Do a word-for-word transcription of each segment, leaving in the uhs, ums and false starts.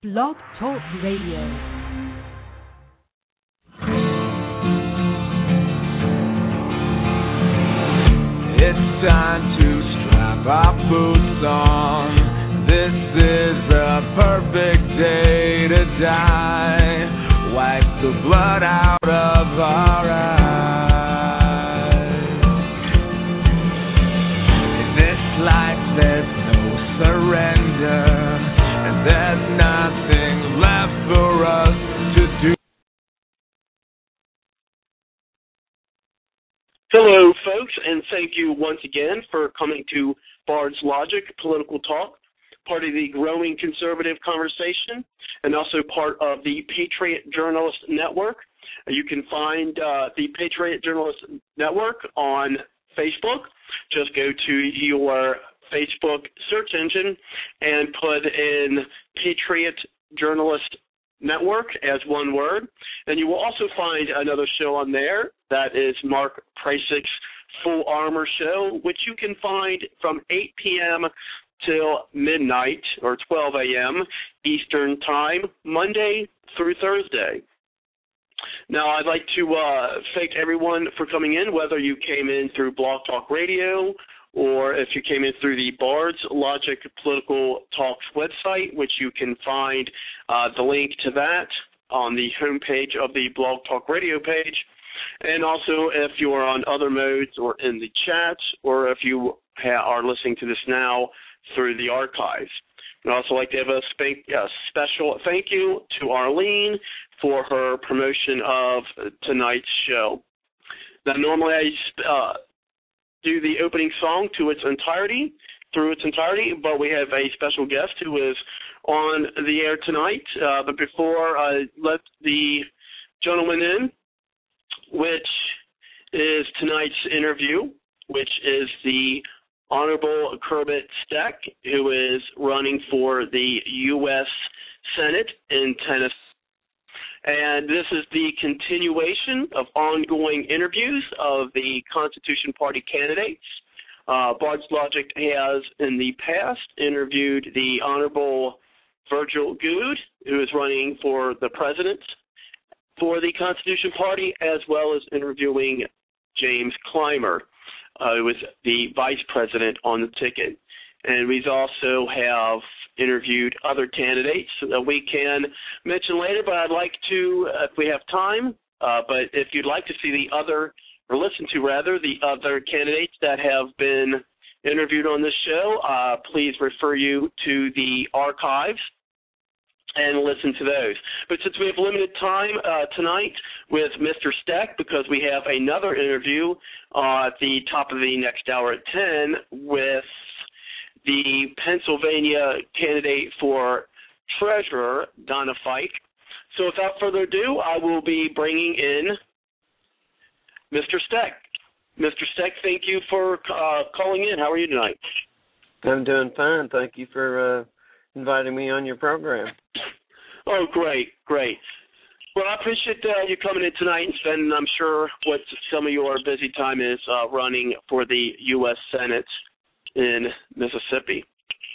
Blog Talk Radio. It's time to strap our boots on. This is the perfect day to die. Wipe the blood out of our eyes. In this life there's no surrender, and there's nothing left for us to do. Hello, folks, and thank you once again for coming to Bard's Logic Political Talk, part of the growing conservative conversation, and also part of the Patriot Journalist Network. You can find uh, the Patriot Journalist Network on Facebook. Just go to your Facebook search engine and put in Patriot Journalist Network as one word, and you will also find another show on there that is Mark Prysak's Full Armor Show, which you can find from eight p.m. till midnight or twelve a.m. Eastern Time, Monday through Thursday. Now, I'd like to uh, thank everyone for coming in, whether you came in through Blog Talk Radio or if you came in through the Bard's Logic Political Talks website, which you can find uh, the link to that on the homepage of the Blog Talk Radio page. And also if you are on other modes or in the chat, or if you ha- are listening to this now through the archives. I'd also like to have a spank, uh, special thank you to Arlene for her promotion of tonight's show. Now, normally I uh, do the opening song to its entirety, through its entirety, but we have a special guest who is on the air tonight. Uh, but before I let the gentleman in, which is tonight's interview, which is the Honorable Kerbit Steck, who is running for the U S Senate in Tennessee. And this is the continuation of ongoing interviews of the Constitution Party candidates. Uh, Bard's Logic has, in the past, interviewed the Honorable Virgil Goode, who is running for the president for the Constitution Party, as well as interviewing James Clymer, uh, who is the vice president on the ticket. And we also have interviewed other candidates that we can mention later, but I'd like to, if we have time, uh, but if you'd like to see the other, or listen to rather, the other candidates that have been interviewed on this show, uh, please refer you to the archives and listen to those. But since we have limited time uh, tonight with Mister Steck, because we have another interview uh, at the top of the next hour at ten with the Pennsylvania candidate for treasurer, Donna Fike. So without further ado, I will be bringing in Mister Steck. Mister Steck, thank you for uh, calling in. How are you tonight? I'm doing fine. Thank you for uh, inviting me on your program. Oh, great, great. Well, I appreciate uh, you coming in tonight and spending, I'm sure, what some of your busy time is uh, running for the U S Senate in Mississippi.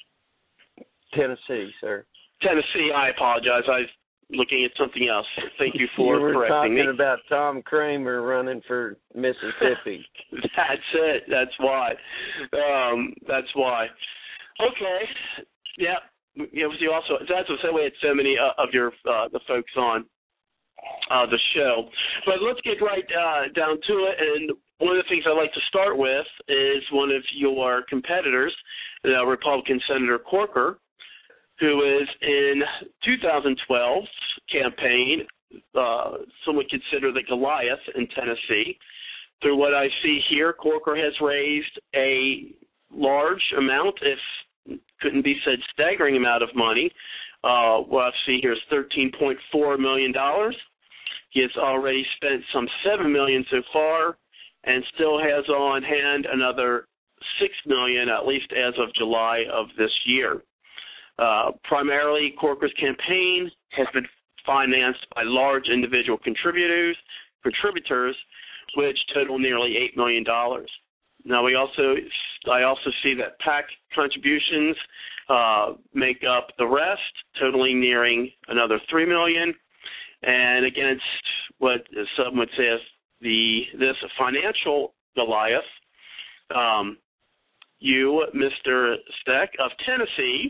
Tennessee, sir. Tennessee, I apologize. I was looking at something else. Thank you for you were correcting me. talking about Tom Cramer running for Mississippi. That's it. That's why. Um, that's why. Okay. Yeah. You know, also, that's the same way it's so many uh, of your uh, the folks on uh, the show. But let's get right uh, down to it. And one of the things I'd like to start with is one of your competitors, the Republican Senator Corker, who is in two thousand twelve's campaign, uh, some would consider the Goliath in Tennessee. Through what I see here, Corker has raised a large amount, if couldn't be said staggering amount of money. Uh, what I see here is thirteen point four million dollars. He has already spent some seven million dollars so far, and still has on hand another six million dollars, at least as of July of this year. Uh, primarily, Corker's campaign has been financed by large individual contributors, contributors, which total nearly eight million dollars. Now, we also, I also see that PAC contributions uh, make up the rest, totaling nearing another three million dollars. And against what some would say is the this financial Goliath, um, you, Mister Steck of Tennessee,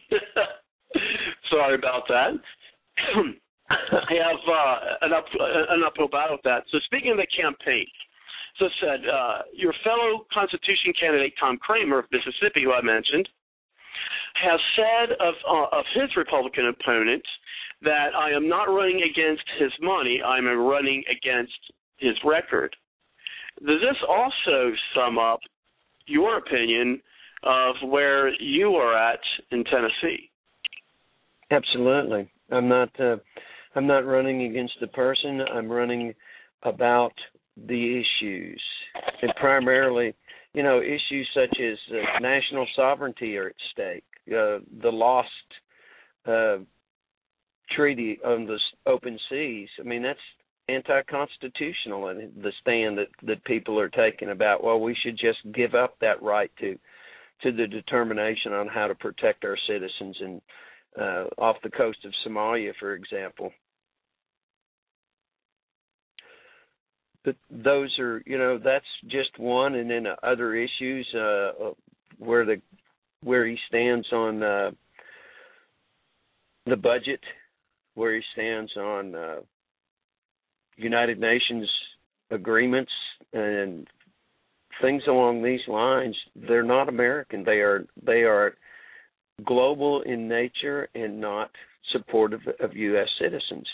sorry about that, have uh, an, up, an uphill battle with that. So speaking of the campaign, so said uh, your fellow Constitution candidate Tom Cramer of Mississippi, who I mentioned, has said of uh, of his Republican opponent that I am not running against his money, I'm running against his record. Does this also sum up your opinion of where you are at in Tennessee? Absolutely. I'm not. Uh, I'm not running against the person. I'm running about the issues, and primarily, you know, issues such as uh, national sovereignty are at stake. Uh, the lost uh, treaty on the open seas. I mean, that's anti-constitutional, and the stand that, that people are taking about, well, we should just give up that right to to the determination on how to protect our citizens and uh, off the coast of Somalia, for example. But those are, you know, that's just one, and then other issues uh, where the where he stands on uh, the budget, where he stands on uh, United Nations agreements and things along these lines. They're not American. They are they are global in nature and not supportive of U S citizens.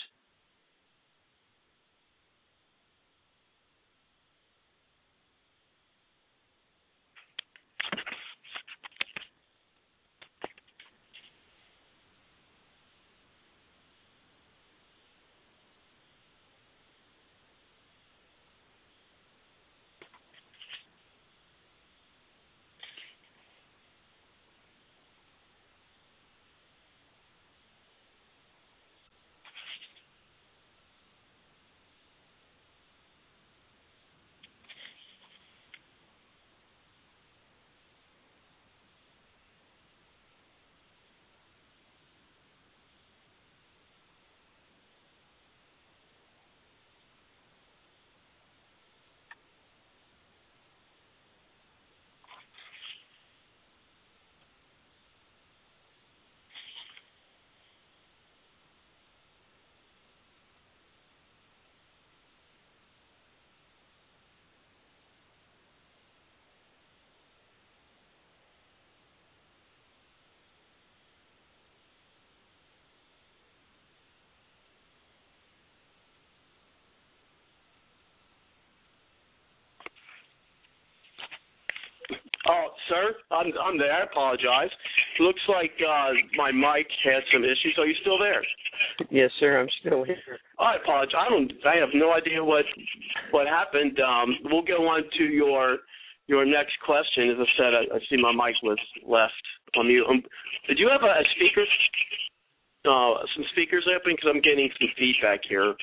Oh, sir, I'm, I'm there. I apologize. Looks like uh, my mic had some issues. Are you still there? Yes, sir. I'm still here. I apologize. I don't. I have no idea what what happened. Um, we'll go on to your your next question. As I said, I, I see my mic was left on mute. Um, did you have a, a speaker? Uh, some speakers open because I'm getting some feedback here.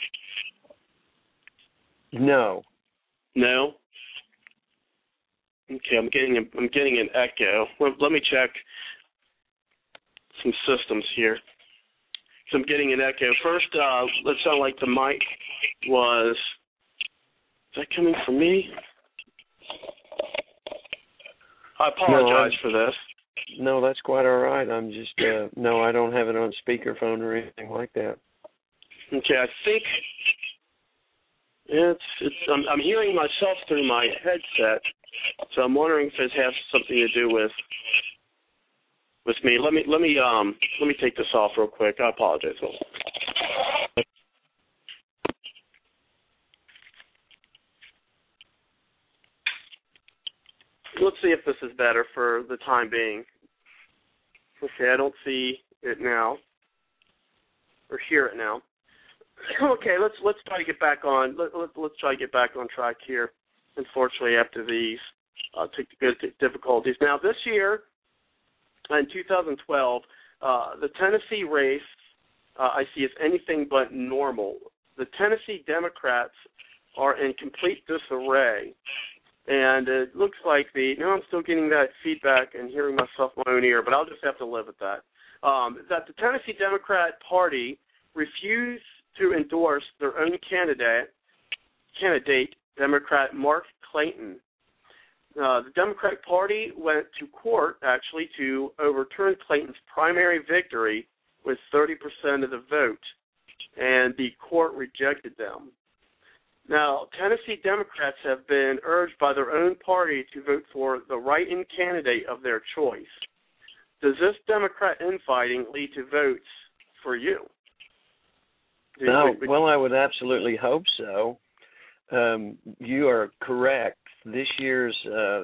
No. No. Okay, I'm getting a, I'm getting an echo. Let, let me check some systems here. So I'm getting an echo. First, uh, it sounded like the mic was. Is that coming from me? I apologize no, for this. No, that's quite all right. I'm just uh, no, I don't have it on speakerphone or anything like that. Okay, I think it's it's. I'm, I'm hearing myself through my headset. So I'm wondering if it has something to do with with me. Let me let me um let me take this off real quick. I apologize. Let's see if this is better for the time being. Okay, I don't see it now or hear it now. Okay, let's let's try to get back on. Let, let, let's try to get back on track here. Unfortunately, after these uh, difficulties. Now, this year, in two thousand twelve, uh, the Tennessee race uh, I see as anything but normal. The Tennessee Democrats are in complete disarray, And it looks like the, now I'm still getting that feedback and hearing myself in my own ear, but I'll just have to live with that, um, that the Tennessee Democrat Party refused to endorse their own candidate, candidate Democrat Mark Clayton. Uh, the Democratic Party went to court, actually, to overturn Clayton's primary victory with thirty percent of the vote, and the court rejected them. Now, Tennessee Democrats have been urged by their own party to vote for the write-in candidate of their choice. Does this Democrat infighting lead to votes for you? No, well, I would absolutely hope so. Um, you are correct. This year's uh,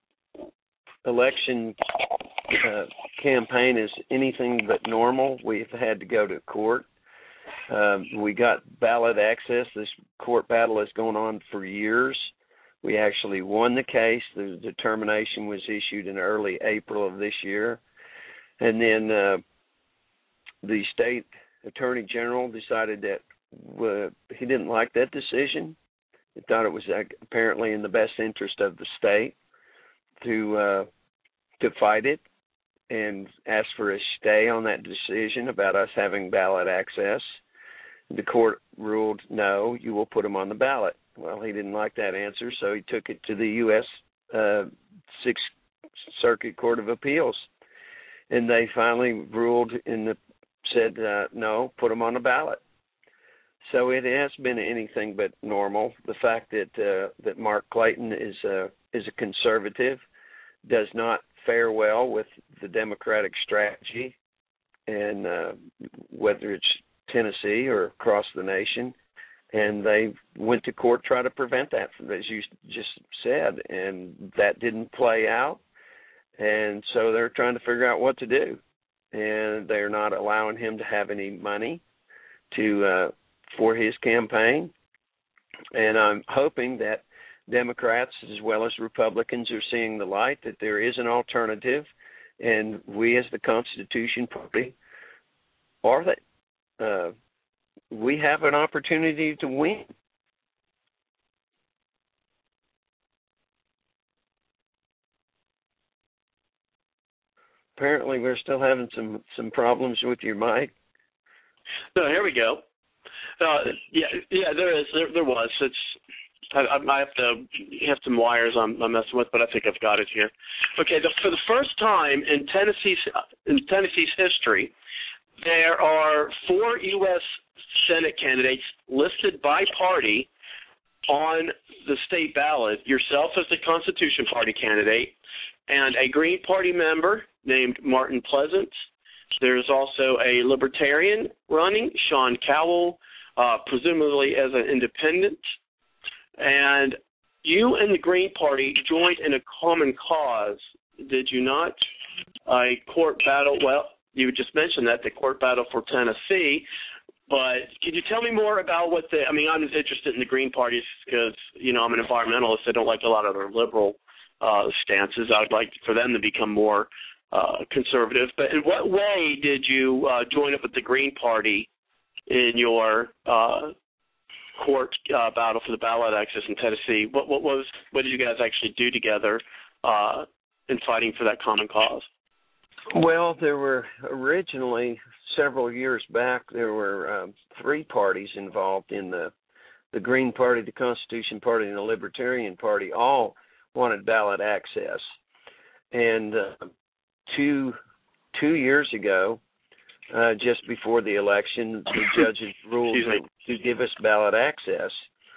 election uh, campaign is anything but normal. We've had to go to court. Um, we got ballot access. This court battle has gone on for years. We actually won the case. The determination was issued in early April of this year. And then uh, the state attorney general decided that uh, he didn't like that decision. He thought it was uh, apparently in the best interest of the state to uh, to fight it and ask for a stay on that decision about us having ballot access. The court ruled, no, you will put them on the ballot. Well, he didn't like that answer, so he took it to the U S Uh, Sixth Circuit Court of Appeals, and they finally ruled in the said uh, no, put them on the ballot. So it has been anything but normal. The fact that uh, that Mark Clayton is a is a conservative does not fare well with the Democratic strategy, and uh, whether it's Tennessee or across the nation, and they went to court to try to prevent that, as you just said, and that didn't play out, and so they're trying to figure out what to do, and they're not allowing him to have any money to uh, for his campaign, and I'm hoping that Democrats as well as Republicans are seeing the light, that there is an alternative, and we as the Constitution Party are that. Uh, we have an opportunity to win. Apparently, we're still having some, some problems with your mic. No, here we go. Uh, yeah, yeah, there is. There, there was. It's. I, I have to have some wires I'm, I'm messing with, but I think I've got it here. Okay, the, for the first time in Tennessee's in Tennessee's history, there are four U S Senate candidates listed by party on the state ballot. Yourself as the Constitution Party candidate, and a Green Party member named Martin Pleasant. There's also a Libertarian running, Sean Cowell, uh, presumably as an independent. And you and the Green Party joined in a common cause, did you not? A court battle. Well, you just mentioned that, the court battle for Tennessee. But could you tell me more about what the, I mean, I'm interested in the Green Party because, you know, I'm an environmentalist. I don't like a lot of their liberal uh, stances. I would like for them to become more uh, conservative. But in what way did you uh, join up with the Green Party in your uh, court uh, battle for the ballot access in Tennessee? What, what was, what did you guys actually do together uh, in fighting for that common cause? Well, there were originally, several years back, there were um, three parties involved in the the Green Party, the Constitution Party, and the Libertarian Party. All wanted ballot access. And uh, two two years ago, uh, just before the election, the judges ruled to give us ballot access.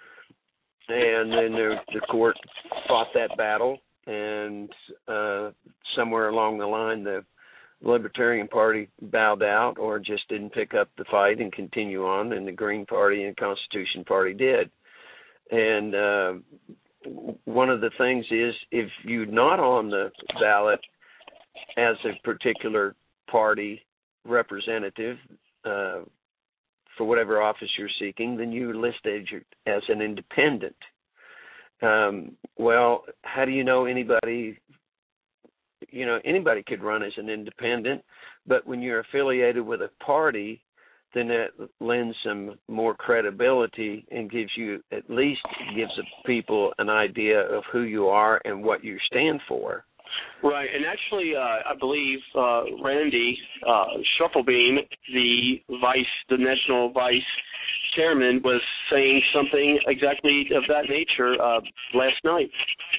And then the, the court fought that battle, and uh, somewhere along the line, the Libertarian Party bowed out or just didn't pick up the fight and continue on, and the Green Party and Constitution Party did. And uh, one of the things is, if you're not on the ballot as a particular party representative uh, for whatever office you're seeking, then you're listed as an independent. Um, well, how do you know anybody? You know, anybody could run as an independent, but when you're affiliated with a party, then that lends some more credibility and gives you, at least gives the people an idea of who you are and what you stand for. Right, and actually, uh, I believe uh, Randy uh, Shufflebeam, the vice, the national vice chairman, was saying something exactly of that nature uh, last night.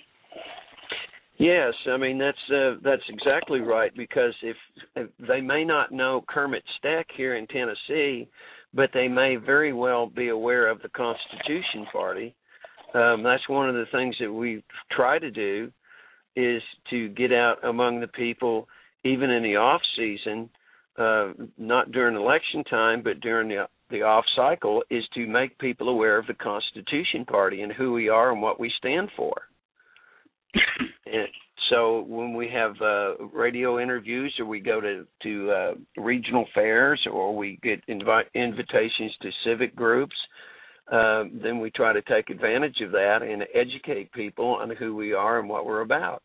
Yes, I mean that's uh, that's exactly right, because if, if they may not know Kermit Steck here in Tennessee, but they may very well be aware of the Constitution Party. Um, that's one of the things that we try to do, is to get out among the people, even in the off season, uh, not during election time, but during the the off cycle, is to make people aware of the Constitution Party and who we are and what we stand for. And so when we have uh, radio interviews, or we go to to uh, regional fairs, or we get invite invitations to civic groups, uh, then we try to take advantage of that and educate people on who we are and what we're about.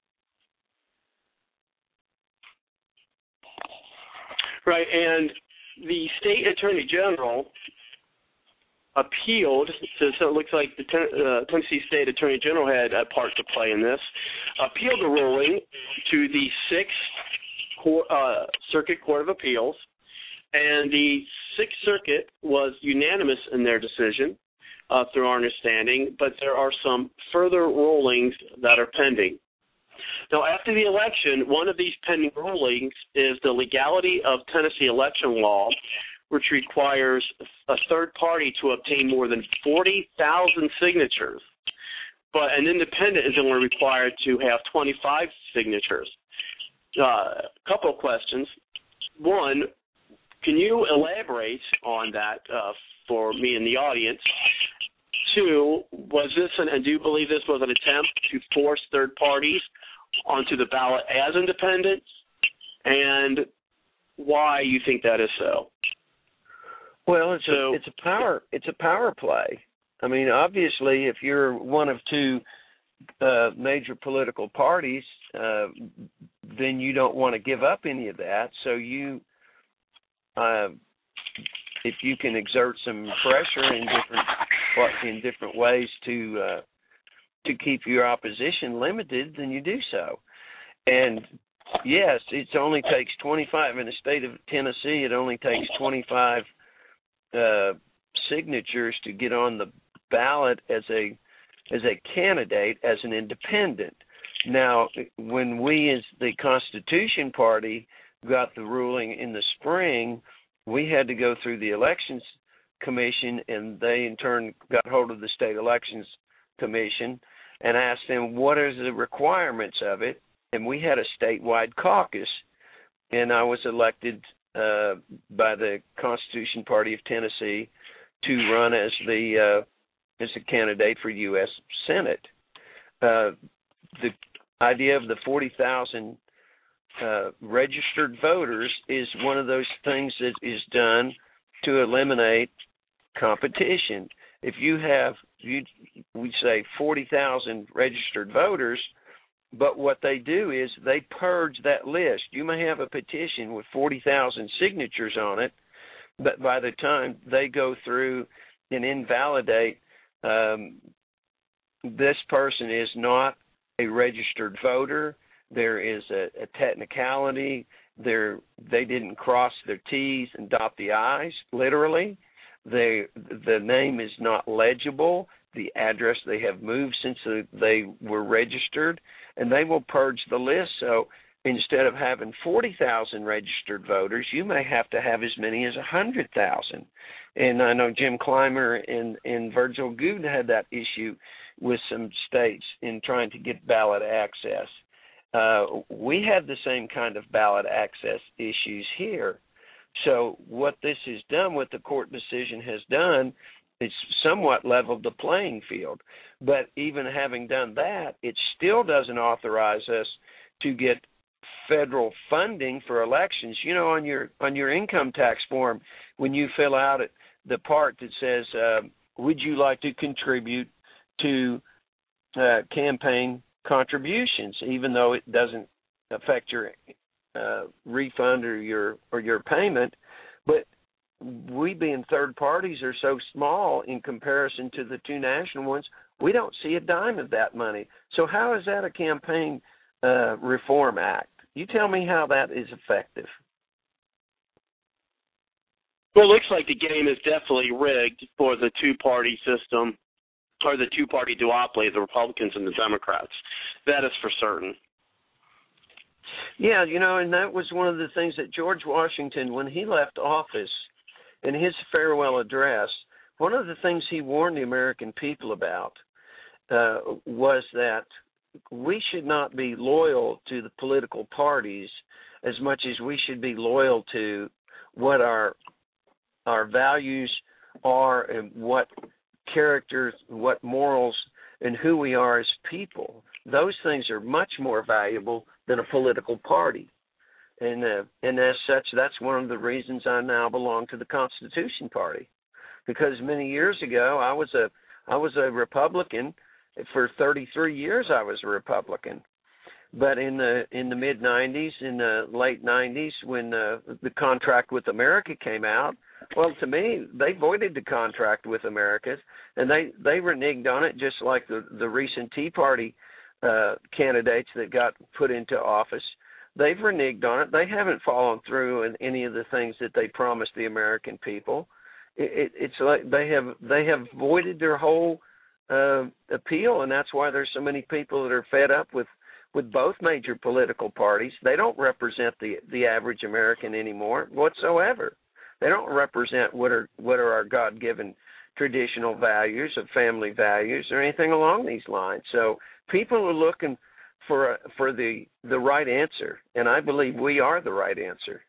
Right, and the state attorney general appealed, so, so it looks like the ten, uh, Tennessee State Attorney General had a part to play in this, appealed the ruling to the Sixth Court, uh, Circuit Court of Appeals, and the Sixth Circuit was unanimous in their decision, uh, through our understanding, but there are some further rulings that are pending. Now, after the election, one of these pending rulings is the legality of Tennessee election law, which requires a third party to obtain more than forty thousand signatures. But an independent is only required to have twenty-five signatures. A uh, couple of questions. One, can you elaborate on that uh, for me and the audience? Two, was this, an, and do you believe this was an attempt to force third parties onto the ballot as independents, and why you think that is so? Well, it's so, a it's a power it's a power play. I mean, obviously, if you're one of two uh, major political parties, uh, then you don't want to give up any of that. So you, uh, if you can exert some pressure in different in different ways to uh, to keep your opposition limited, then you do so. And yes, it only takes twenty-five in the state of Tennessee. It only takes twenty-five uh, signatures to get on the ballot as a as a candidate, as an independent. Now, when we as the Constitution Party got the ruling in the spring, we had to go through the Elections Commission, and they in turn got hold of the State Elections Commission and asked them what are the requirements of it, and we had a statewide caucus, and I was elected uh, by the Constitution Party of Tennessee to run as the uh, as a candidate for U S Senate. Uh, the idea of the forty thousand uh, registered voters is one of those things that is done to eliminate competition. If you have, you, we say forty thousand registered voters, but what they do is they purge that list. You may have a petition with forty thousand signatures on it, but by the time they go through and invalidate, um, this person is not a registered voter. There is a, a technicality. They're, they didn't cross their T's and dot the I's, literally. They, the name is not legible. The address, they have moved since they were registered, and they will purge the list. So instead of having forty thousand registered voters, you may have to have as many as one hundred thousand. And I know Jim Clymer and, and Virgil Goode had that issue with some states in trying to get ballot access. Uh, we have the same kind of ballot access issues here. So what this has done, what the court decision has done, it's somewhat leveled the playing field. But even having done that, it still doesn't authorize us to get federal funding for elections. You know, on your on your income tax form, when you fill out it, the part that says, uh, would you like to contribute to uh, campaign contributions, even though it doesn't affect your uh, refund or your or your payment, but we being third parties are so small in comparison to the two national ones, we don't see a dime of that money. So how is that a campaign uh, reform act? You tell me how that is effective. Well, it looks like the game is definitely rigged for the two-party system, or the two-party duopoly, the Republicans and the Democrats. That is for certain. Yeah, you know, and that was one of the things that George Washington, when he left office, in his farewell address, one of the things he warned the American people about uh, was that we should not be loyal to the political parties as much as we should be loyal to what our our values are and what characters, what morals, and who we are as people. Those things are much more valuable than a political party. And uh, and as such, that's one of the reasons I now belong to the Constitution Party, because many years ago I was a I was a Republican. For thirty-three years I was a Republican. But in the in the mid nineties, in the late nineties, when uh, the contract with America came out, well, to me, they voided the contract with America, and they, they reneged on it, just like the, the recent Tea Party uh, candidates that got put into office. They've reneged on it. They haven't followed through in any of the things that they promised the American people. It, it, it's like they have they have voided their whole uh, appeal, and that's why there's so many people that are fed up with, with both major political parties. They don't represent the, the average American anymore whatsoever. They don't represent what are what are our God-given traditional values of family values or anything along these lines. So people are looking for for the the right answer, and I believe we are the right answer.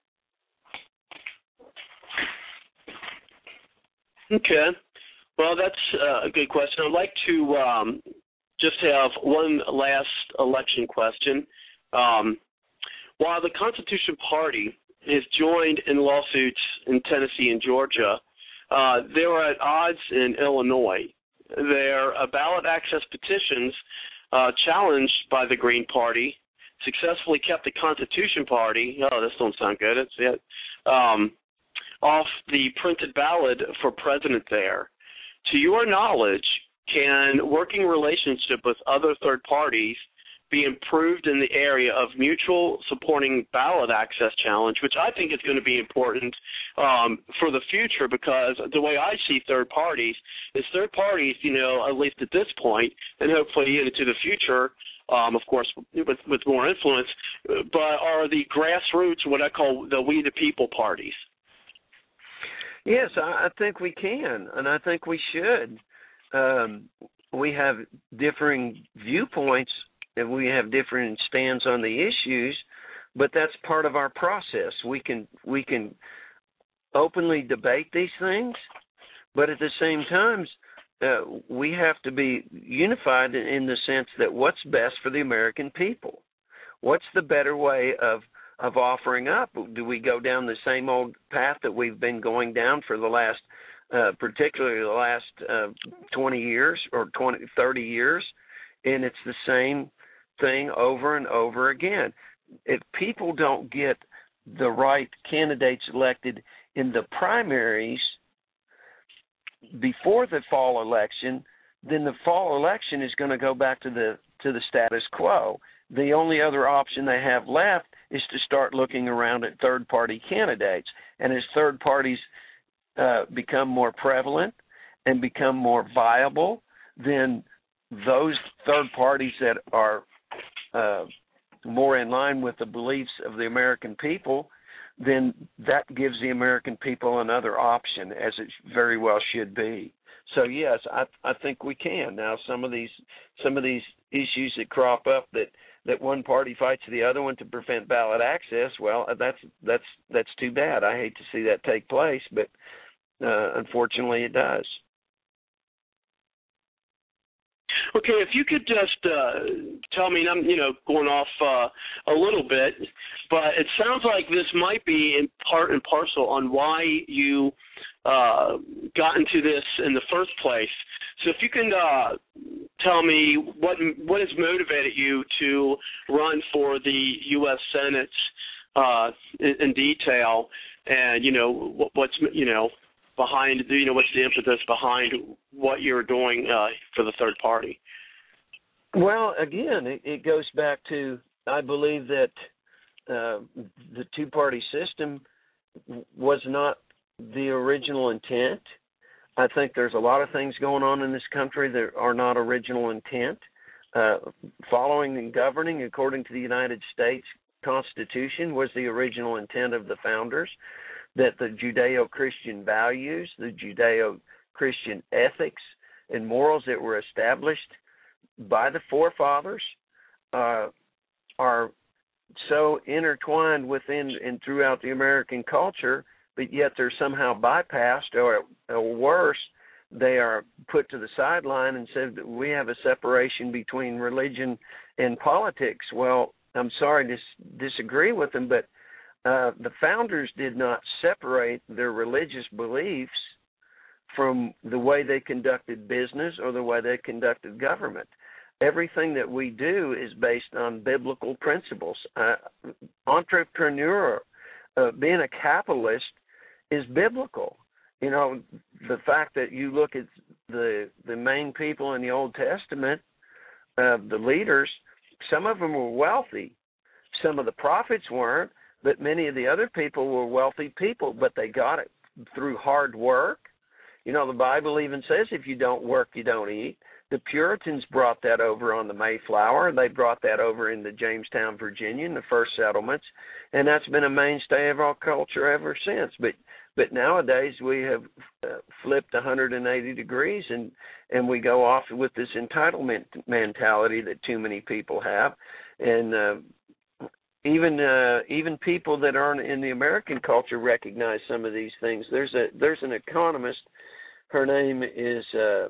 Okay. Well, that's uh, a good question. I'd like to um, just have one last election question. Um, while the Constitution Party is joined in lawsuits in Tennessee and Georgia, uh, they were at odds in Illinois. Their uh, ballot access petitions uh, challenged by the Green Party successfully kept the Constitution Party, oh, this don't sound good, it's it, um, off the printed ballot for president there. To your knowledge, can working relationship with other third parties be improved in the area of mutual supporting ballot access challenge, which I think is going to be important um, for the future, because the way I see third parties is third parties, you know, at least at this point, and hopefully into the future, um, of course, with, with more influence, but are the grassroots, what I call the we the people parties. Yes, I, I think we can, and I think we should. Um, we have differing viewpoints, and we have different stands on the issues, but that's part of our process. We can we can openly debate these things, but at the same time, uh, we have to be unified in the sense that what's best for the American people? What's the better way of of offering up? Do we go down the same old path that we've been going down for the last, uh, particularly the last uh, twenty years or twenty, thirty years, and it's the same thing over and over again? If people don't get the right candidates elected in the primaries before the fall election, then the fall election is going to go back to the to the status quo. The only other option they have left is to start looking around at third-party candidates. And as third parties uh, become more prevalent and become more viable, then those third parties that are uh, more in line with the beliefs of the American people, then that gives the American people another option, as it very well should be. So yes, I I think we can. Now some of these some of these issues that crop up that, that one party fights the other one to prevent ballot access, well, that's that's that's too bad. I hate to see that take place, but uh, unfortunately it does. Okay, if you could just uh, tell me, and I'm, you know, going off uh, a little bit, but it sounds like this might be in part and parcel on why you uh, got into this in the first place. So if you can uh, tell me what what has motivated you to run for the U S Senate uh, in, in detail, and you know what, what's you know behind you know what's the impetus behind what you're doing uh, for the third party? Well, again, it, it goes back to I believe that uh, the two-party system was not the original intent. I think there's a lot of things going on in this country that are not original intent. Uh, following and governing according to the United States Constitution was the original intent of the founders, that the Judeo-Christian values, the Judeo-Christian ethics and morals that were established by the forefathers uh, are so intertwined within and throughout the American culture, but yet they're somehow bypassed, or, or worse, they are put to the sideline and said that we have a separation between religion and politics. Well, I'm sorry to dis- disagree with them, but uh, the founders did not separate their religious beliefs from the way they conducted business or the way they conducted government. Everything that we do is based on biblical principles. Uh, entrepreneur, uh, being a capitalist, is biblical. You know, the fact that you look at the the main people in the Old Testament, uh, the leaders, some of them were wealthy. Some of the prophets weren't, but many of the other people were wealthy people, but they got it through hard work. You know, the Bible even says if you don't work, you don't eat. The Puritans brought that over on the Mayflower. They brought that over into Jamestown, Virginia, in the first settlements, and that's been a mainstay of our culture ever since. But but nowadays we have uh, flipped one hundred eighty degrees, and, and we go off with this entitlement mentality that too many people have, and uh, even uh, even people that aren't in the American culture recognize some of these things. There's a there's an economist. Her name is Uh,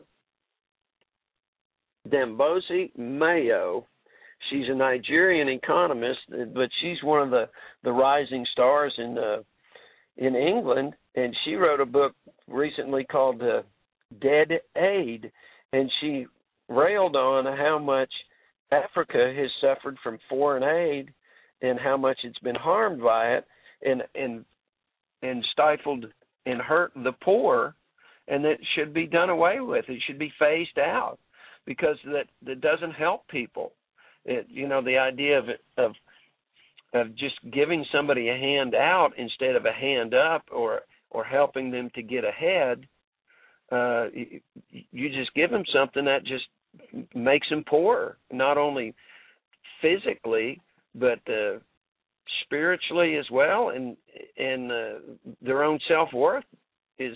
Dambozi Mayo. She's a Nigerian economist, but she's one of the, the rising stars in uh, in England, and she wrote a book recently called uh, Dead Aid, and she railed on how much Africa has suffered from foreign aid and how much it's been harmed by it and and and stifled and hurt the poor, and that should be done away with. It should be phased out, because that, that doesn't help people. It, you know, the idea of of of just giving somebody a hand out instead of a hand up, or or helping them to get ahead, uh, you, you just give them something that just makes them poorer, not only physically but uh, spiritually as well, and and uh, their own self-worth is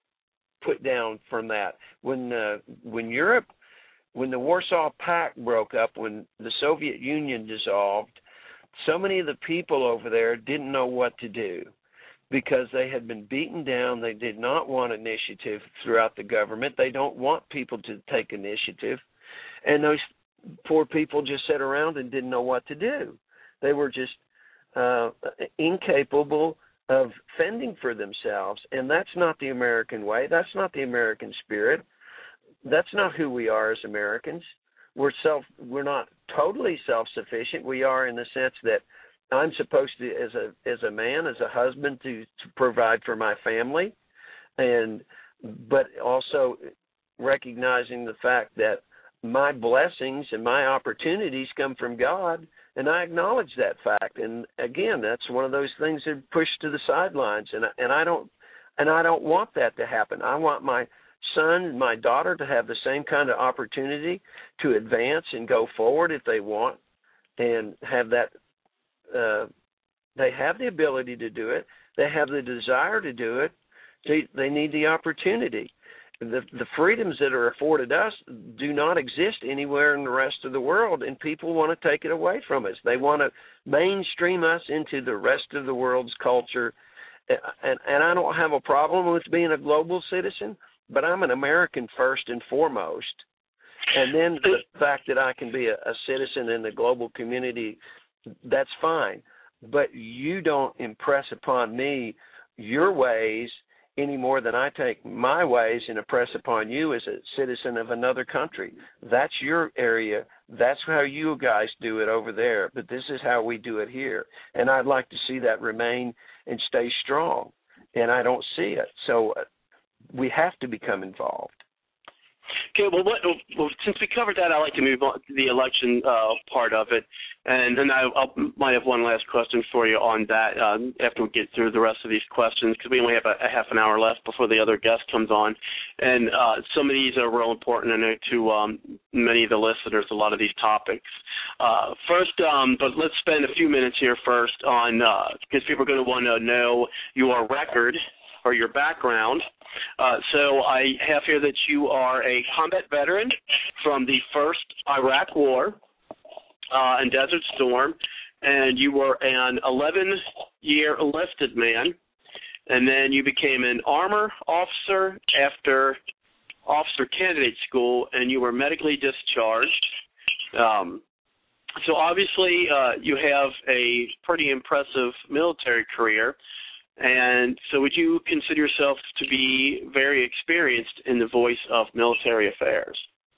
put down from that. When uh, when Europe When the Warsaw Pact broke up, when the Soviet Union dissolved, so many of the people over there didn't know what to do because they had been beaten down. They did not want initiative throughout the government. They don't want people to take initiative. And those poor people just sat around and didn't know what to do. They were just uh, incapable of fending for themselves. And that's not the American way. That's not the American spirit. That's not who we are as Americans. We're self. We're not totally self-sufficient. We are in the sense that I'm supposed to, as a as a man, as a husband, to, to provide for my family, and but also recognizing the fact that my blessings and my opportunities come from God, and I acknowledge that fact. And again, that's one of those things that are pushed to the sidelines, and and I don't and I don't want that to happen. I want my son and my daughter to have the same kind of opportunity to advance and go forward if they want, and have that. Uh, they have the ability to do it. They have the desire to do it. They, they need the opportunity. The, the freedoms that are afforded us do not exist anywhere in the rest of the world, and people want to take it away from us. They want to mainstream us into the rest of the world's culture, and, and I don't have a problem with being a global citizen, but I'm an American first and foremost. And then the fact that I can be a, a citizen in the global community, that's fine. But you don't impress upon me your ways any more than I take my ways and impress upon you as a citizen of another country. That's your area. That's how you guys do it over there, but this is how we do it here. And I'd like to see that remain and stay strong, and I don't see it. So we have to become involved. Okay, well, what, well, since we covered that, I'd like to move on to the election uh, part of it, and then I I'll, might have one last question for you on that um, after we get through the rest of these questions, because we only have a, a half an hour left before the other guest comes on, and uh, some of these are real important, I know, to um, many of the listeners, a lot of these topics. Uh, first, um, but let's spend a few minutes here first on, because uh, people are going to want to know your record or your background. Uh, so I have here that you are a combat veteran from the first Iraq War uh, and Desert Storm, and you were an eleven-year enlisted man, and then you became an armor officer after officer candidate school, and you were medically discharged. Um, so obviously uh, you have a pretty impressive military career. And so would you consider yourself to be very experienced in the voice of military affairs?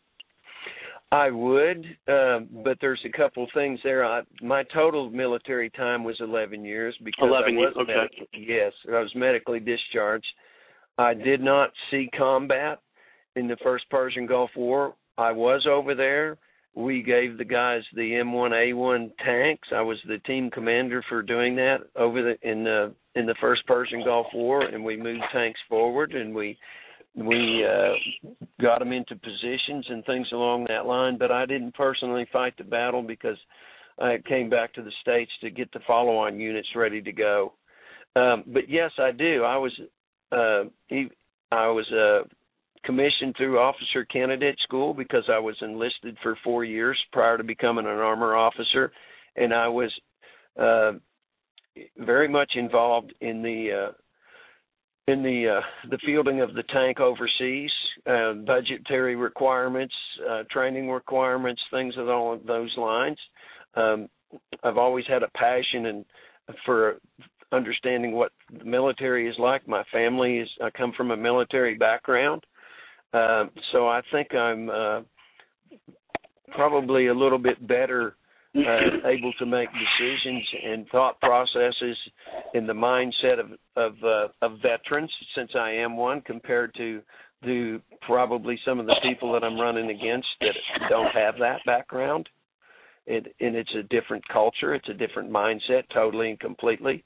I would, uh, but there's a couple things there. I, my total military time was eleven years because eleven I was years, okay. Medic- yes, I was medically discharged. I did not see combat in the first Persian Gulf War. I was over there. We gave the guys the M one A one tanks. I was the team commander for doing that over the in the in the first Persian Gulf War, and we moved tanks forward, and we we uh, got them into positions and things along that line. But I didn't personally fight the battle because I came back to the States to get the follow-on units ready to go. Um, but yes, I do. I was uh, I was uh, commissioned through officer candidate school because I was enlisted for four years prior to becoming an armor officer, and I was uh, very much involved in the uh, in the uh, the fielding of the tank overseas, uh, budgetary requirements, uh, training requirements, things along those lines. Um, I've always had a passion and for understanding what the military is like. My family is I come from a military background. Uh, so I think I'm uh, probably a little bit better uh, able to make decisions and thought processes in the mindset of of, uh, of veterans, since I am one, compared to to probably some of the people that I'm running against that don't have that background. It, and it's a different culture. It's a different mindset, totally and completely.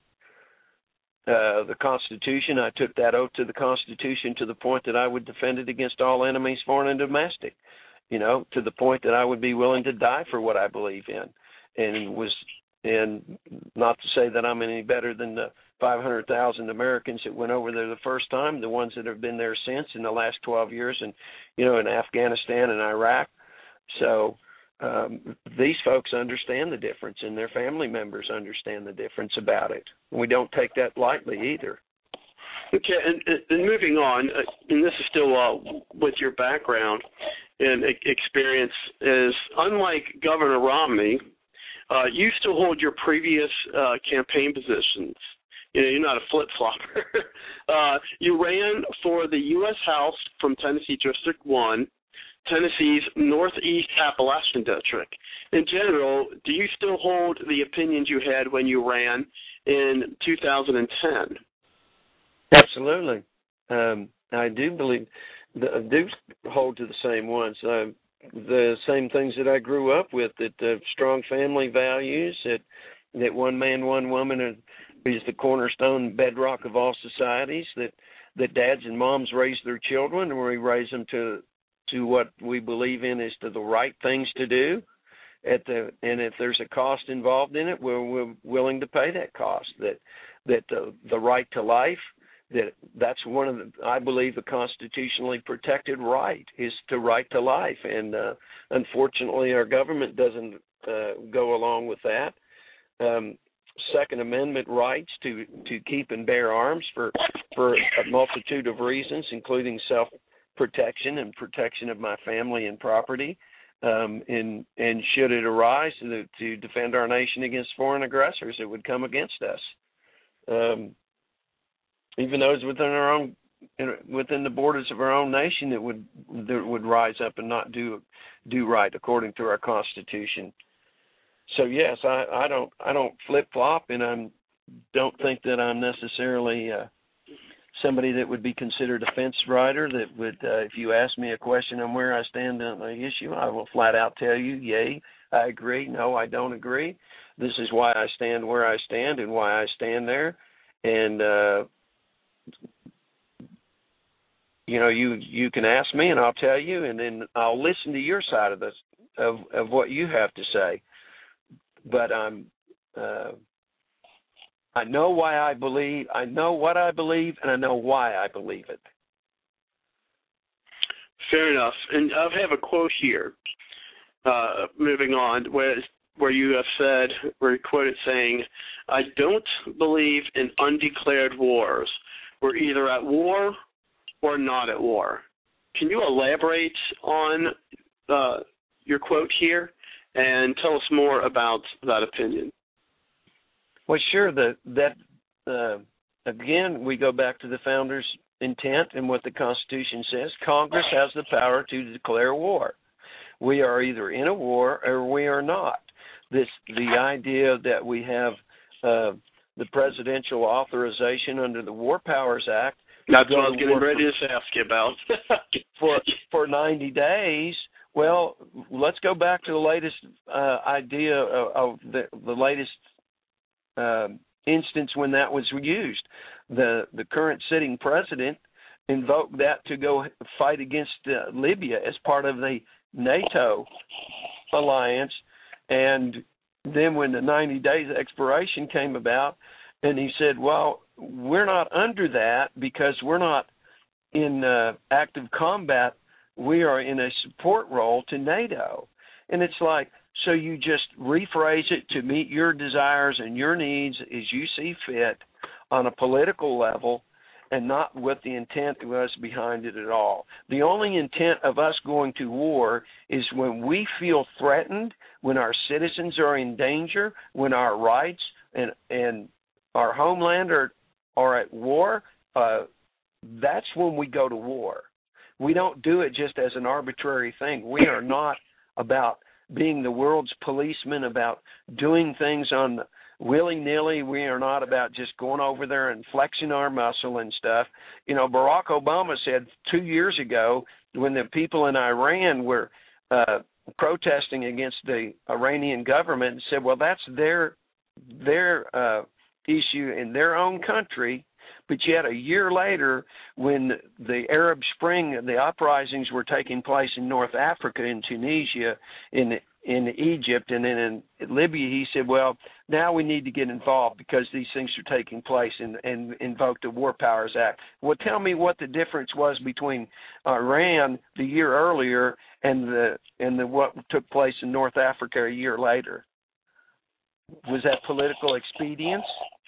Uh, the Constitution, I took that oath to the Constitution to the point that I would defend it against all enemies, foreign and domestic, you know, to the point that I would be willing to die for what I believe in. And was, and not to say that I'm any better than the five hundred thousand Americans that went over there the first time, the ones that have been there since in the last twelve years, and, you know, in Afghanistan and Iraq. So Um, these folks understand the difference, and their family members understand the difference about it. We don't take that lightly either. Okay, and, and moving on, and this is still uh, with your background and experience, is unlike Governor Romney, uh, you still hold your previous uh, campaign positions. You know, you're not a flip-flopper. uh, you ran for the U S House from Tennessee District one, Tennessee's Northeast Appalachian District. In general, do you still hold the opinions you had when you ran in two thousand ten? Absolutely. Um, I do believe, I do hold to the same ones, uh, the same things that I grew up with, that uh, strong family values, that, that one man, one woman is the cornerstone bedrock of all societies, that, that dads and moms raise their children, and we raise them to to what we believe in is to the right things to do, at the and if there's a cost involved in it, we're, we're willing to pay that cost. That that the, the right to life, that that's one of the, I believe, a constitutionally protected right is to right to life, and uh, unfortunately our government doesn't uh, go along with that. Um, Second Amendment rights to, to keep and bear arms for for a multitude of reasons, including self protection and protection of my family and property, um, and and should it arise to, to defend our nation against foreign aggressors that would come against us, um, even those within our own within the borders of our own nation that would that would rise up and not do do right according to our Constitution. So yes, I, I don't I don't flip flop, and I don't think that I'm necessarily uh, somebody that would be considered a fence rider. That would, uh, if you ask me a question on where I stand on the issue, I will flat out tell you, yay, I agree. No, I don't agree. This is why I stand where I stand and why I stand there. And uh, you know, you you can ask me and I'll tell you, and then I'll listen to your side of this of of what you have to say. But I'm uh, I know why I believe. I know what I believe, and I know why I believe it. Fair enough. And I have a quote here. Uh, moving on, where where you have said, where you quoted saying, "I don't believe in undeclared wars. We're either at war or not at war." Can you elaborate on uh, your quote here and tell us more about that opinion? Well, sure. The, that uh, again, we go back to the founders' intent and what the Constitution says. Congress has the power to declare war. We are either in a war or we are not. This the idea that we have uh, the presidential authorization under the War Powers Act. That's what I was getting ready to ask you about. for for ninety days. Well, let's go back to the latest uh, idea of, of the, the latest uh, instance when that was used. The the current sitting president invoked that to go fight against uh, Libya as part of the NATO alliance, and then when the ninety days expiration came about, and he said, well, we're not under that because we're not in uh, active combat. We are in a support role to NATO. And it's like, so you just rephrase it to meet your desires and your needs as you see fit on a political level, and not what the intent was behind it at all. The only intent of us going to war is when we feel threatened, when our citizens are in danger, when our rights and and our homeland are, are at war. Uh, that's when we go to war. We don't do it just as an arbitrary thing. We are not about being the world's policeman, about doing things on willy-nilly. We are not about just going over there and flexing our muscle and stuff. You know, Barack Obama said two years ago when the people in Iran were uh, protesting against the Iranian government, and said, well, that's their their uh, issue in their own country. But yet a year later, when the Arab Spring, the uprisings were taking place in North Africa, in Tunisia, in in Egypt, and then in Libya, he said, well, now we need to get involved because these things are taking place, and, and invoked the War Powers Act. Well, tell me what the difference was between Iran the year earlier and the and the what took place in North Africa a year later. Was that political expedience?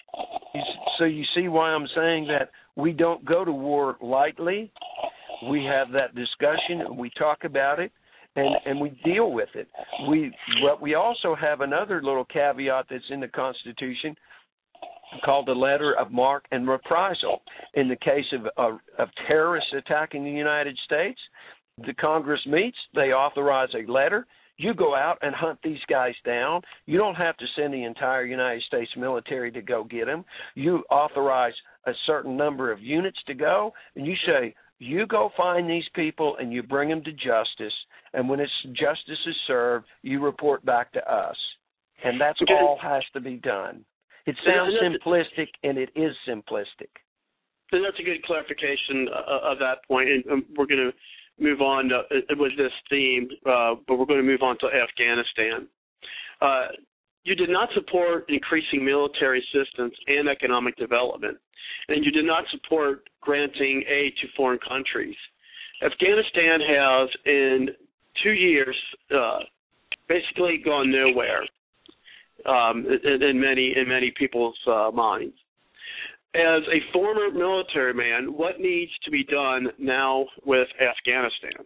So you see why I'm saying that we don't go to war lightly. We have that discussion, and we talk about it, and, and we deal with it. We but we also have another little caveat that's in the Constitution called the letter of marque and reprisal. In the case of, of, of terrorists attacking the United States, the Congress meets, they authorize a letter. You go out and hunt these guys down. You don't have to send the entire United States military to go get them. You authorize a certain number of units to go, and you say, you go find these people and you bring them to justice, and when it's justice is served, you report back to us. And that's okay. all has to be done. It sounds simplistic, and it is simplistic. And that's a good clarification uh, of that point, and um, we're going to move on to, uh, with this theme, uh, but we're going to move on to Afghanistan. Uh, you did not support increasing military assistance and economic development, and you did not support granting aid to foreign countries. Afghanistan has, in two years, uh, basically gone nowhere um, in, in many in many people's uh, minds. As a former military man, what needs to be done now with Afghanistan?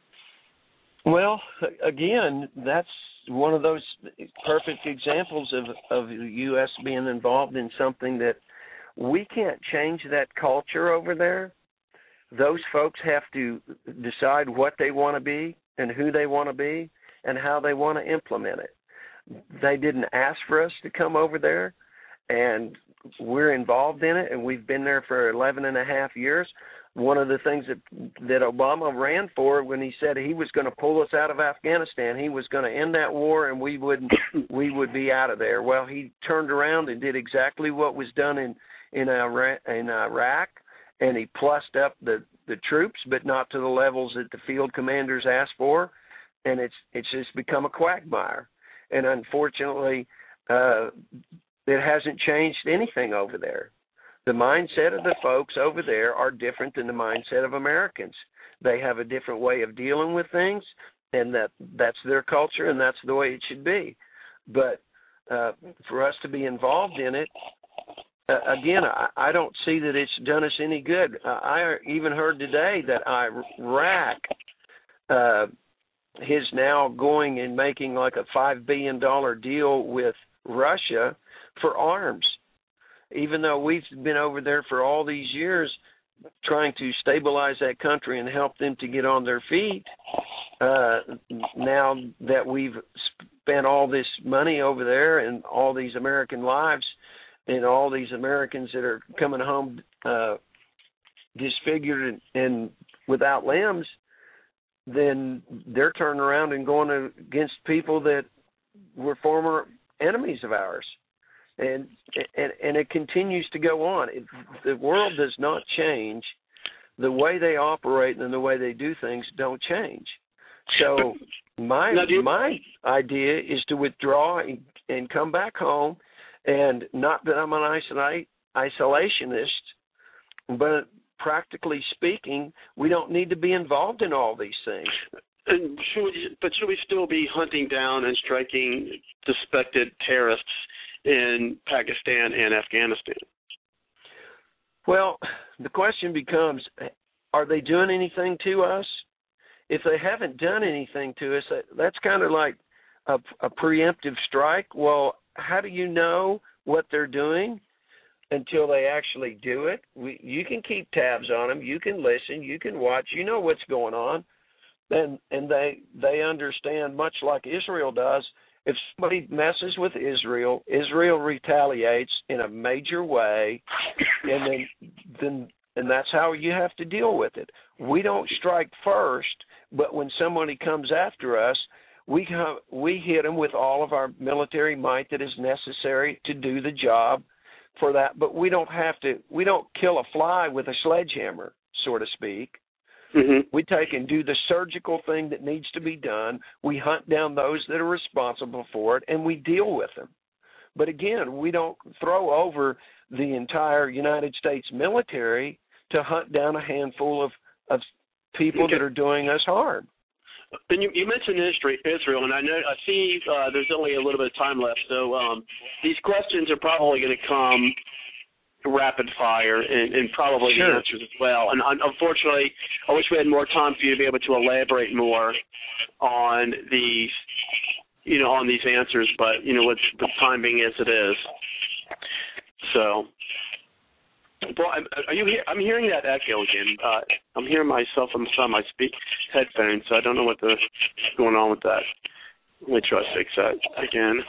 Well, again, that's one of those perfect examples of, of the U S being involved in something that we can't change that culture over there. those folks have to decide what they want to be and who they want to be and how they want to implement it. They didn't ask for us to come over there, and we're involved in it, and we've been there for eleven and a half years. One of the things that that Obama ran for when he said he was going to pull us out of Afghanistan, he was going to end that war and we would we would be out of there. Well, he turned around and did exactly what was done in in Iraq, in Iraq, and he plussed up the, the troops, but not to the levels that the field commanders asked for, and it's it's just become a quagmire. And unfortunately, uh, it hasn't changed anything over there. The mindset of the folks over there are different than the mindset of Americans. They have a different way of dealing with things, and that that's their culture, and that's the way it should be. But uh, for us to be involved in it, uh, again, I, I don't see that it's done us any good. Uh, I even heard today that Iraq uh, is now going and making like a five billion dollars deal with Russia for arms. Even though we've been over there for all these years trying to stabilize that country and help them to get on their feet, uh, now that we've spent all this money over there and all these American lives and all these Americans that are coming home uh, disfigured and, and without limbs, then they're turning around and going against people that were former enemies of ours. And, and and it continues to go on. If the world does not change, the way they operate and the way they do things don't change. So my my idea is to withdraw and, and come back home, and not that I'm an isolate, isolationist, but practically speaking, we don't need to be involved in all these things. And should we, but should we still be hunting down and striking suspected terrorists in Pakistan and Afghanistan? Well, the question becomes, are they doing anything to us? If they haven't done anything to us, that's kind of like a, a preemptive strike. Well, how do you know what they're doing until they actually do it? We, you can keep tabs on them. You can listen. You can watch. You know what's going on. And, and they they understand, much like Israel does, if somebody messes with Israel, Israel retaliates in a major way, and then, then and that's how you have to deal with it. We don't strike first, but when somebody comes after us, we come, we hit them with all of our military might that is necessary to do the job for that. But we don't have to. We don't kill a fly with a sledgehammer, so to speak. Mm-hmm. We take and do the surgical thing that needs to be done. We hunt down those that are responsible for it, and we deal with them. But again, we don't throw over the entire United States military to hunt down a handful of, of people okay. that are doing us harm. And you, you mentioned Israel, and I know I see uh, there's only a little bit of time left, so um, these questions are probably going to come rapid fire and, and probably sure. the answers as well. And unfortunately, I wish we had more time for you to be able to elaborate more on these, you know, on these answers. But you know, with the time being as it is, so. Well, are you here? I'm hearing that echo again. Uh, I'm hearing myself on my speak headphones, so I don't know what the, what's going on with that. Let me try to fix that again.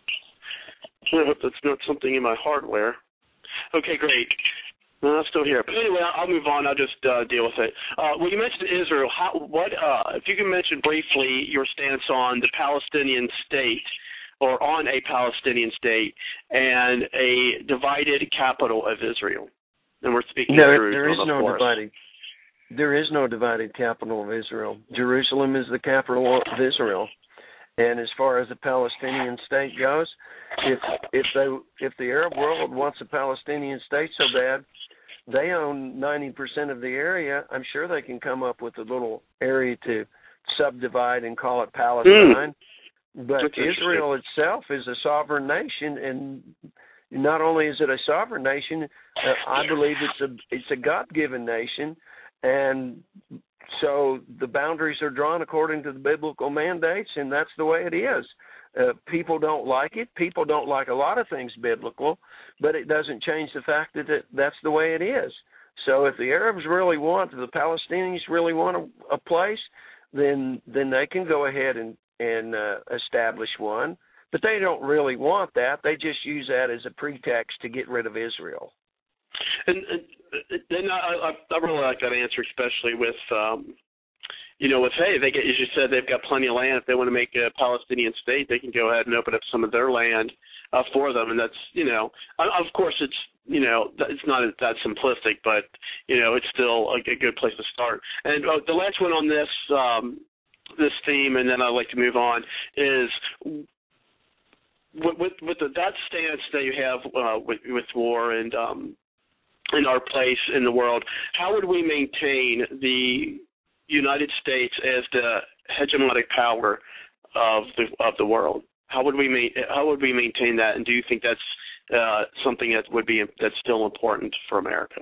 I hope that's not something in my hardware. Okay, great. No, I'm still here. But anyway, I'll move on. I'll just uh, deal with it. Uh, well, you mentioned Israel. How, what, uh, if you can mention briefly your stance on the Palestinian state, or on a Palestinian state, and a divided capital of Israel. And we're speaking no, of Jerusalem, there is no of course. divided. There is no divided capital of Israel. Jerusalem is the capital of Israel. And as far as the Palestinian state goes, if if they if the Arab world wants a Palestinian state so bad, they own ninety percent of the area. I'm sure they can come up with a little area to subdivide and call it Palestine. Mm. But Israel itself is a sovereign nation, and not only is it a sovereign nation, uh, I believe it's a it's a God-given nation, and so the boundaries are drawn according to the biblical mandates, and that's the way it is. Uh, people don't like it. People don't like a lot of things biblical, but it doesn't change the fact that it, that's the way it is. So if the Arabs really want, the Palestinians really want a, a place, then then they can go ahead and, and uh, establish one. But they don't really want that. They just use that as a pretext to get rid of Israel. And, and, and I, I really like that answer, especially with, um, you know, with, hey, they get, as you said, they've got plenty of land. If they want to make a Palestinian state, they can go ahead and open up some of their land uh, for them. And that's, you know, of course it's, you know, it's not that simplistic, but, you know, it's still a, a good place to start. And uh, the last one on this, um, this theme, and then I'd like to move on, is with, with, with the, that stance that you have uh, with, with war and um, in our place in the world, how would we maintain the United States as the hegemonic power of the of the world? How would we ma- how would we maintain that? And do you think that's uh, something that would be that's still important for America?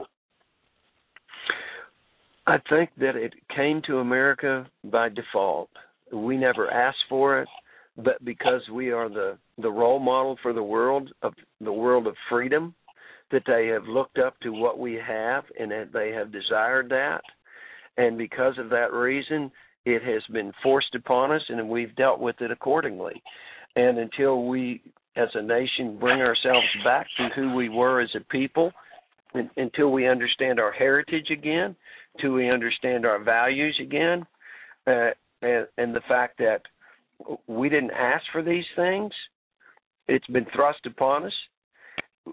I think that it came to America by default. We never asked for it, but because we are the, the role model for the world of the world of freedom, that they have looked up to what we have and that they have desired that. And because of that reason, it has been forced upon us, and we've dealt with it accordingly. And until we, as a nation, bring ourselves back to who we were as a people, and, until we understand our heritage again, until we understand our values again, uh, and, and the fact that we didn't ask for these things, it's been thrust upon us.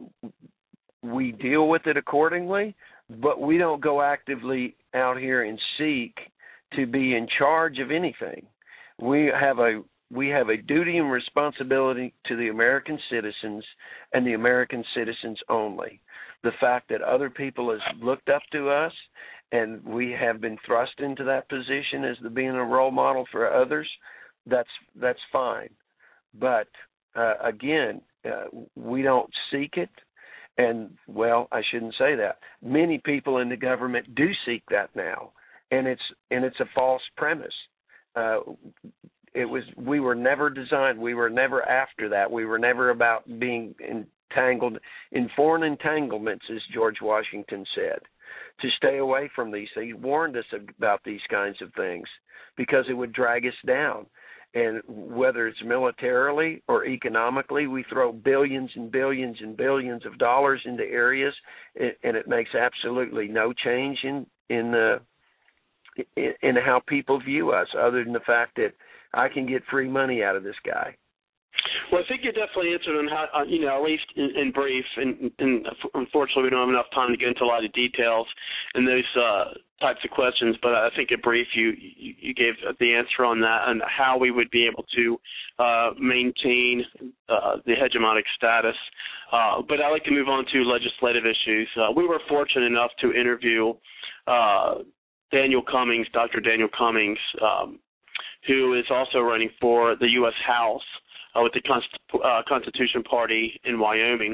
We deal with it accordingly, but we don't go actively out here and seek to be in charge of anything. We have a we have a duty and responsibility to the American citizens and the American citizens only. The fact that other people have looked up to us and we have been thrust into that position as the being a role model for others, that's that's fine. But uh, again, uh, we don't seek it. And, well, I shouldn't say that. Many people in the government do seek that now, and it's and it's a false premise. Uh, it was we were never designed. We were never after that. We were never about being entangled in foreign entanglements, as George Washington said, to stay away from these things. He warned us about these kinds of things because it would drag us down. And whether it's militarily or economically, we throw billions and billions and billions of dollars into areas, and it makes absolutely no change in in, uh, in in how people view us, other than the fact that I can get free money out of this guy. Well, I think you definitely answered on how, uh, you know, at least in, in brief, and, and unfortunately we don't have enough time to get into a lot of details in those uh, types of questions, but I think in brief you, you, you gave the answer on that and how we would be able to uh, maintain uh, the hegemonic status. Uh, but I'd like to move on to legislative issues. Uh, we were fortunate enough to interview uh, Daniel Cummings, Doctor Daniel Cummings, um, who is also running for the U S House Uh, with the Const- uh, Constitution Party in Wyoming.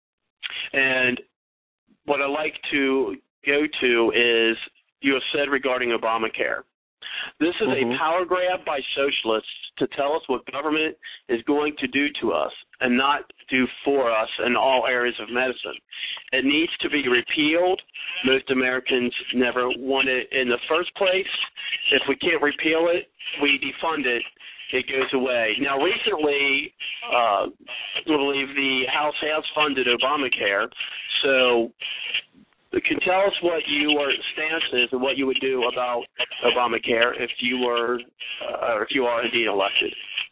And what I like to go to is you have said regarding Obamacare. This is mm-hmm. a power grab by socialists to tell us what government is going to do to us and not do for us in all areas of medicine. It needs to be repealed. Most Americans never want it in the first place. If we can't repeal it, we defund it. It goes away. Now, recently, uh, I believe the House has funded Obamacare, so can tell us what your stance is and what you would do about Obamacare if you were, uh, or if you are indeed elected.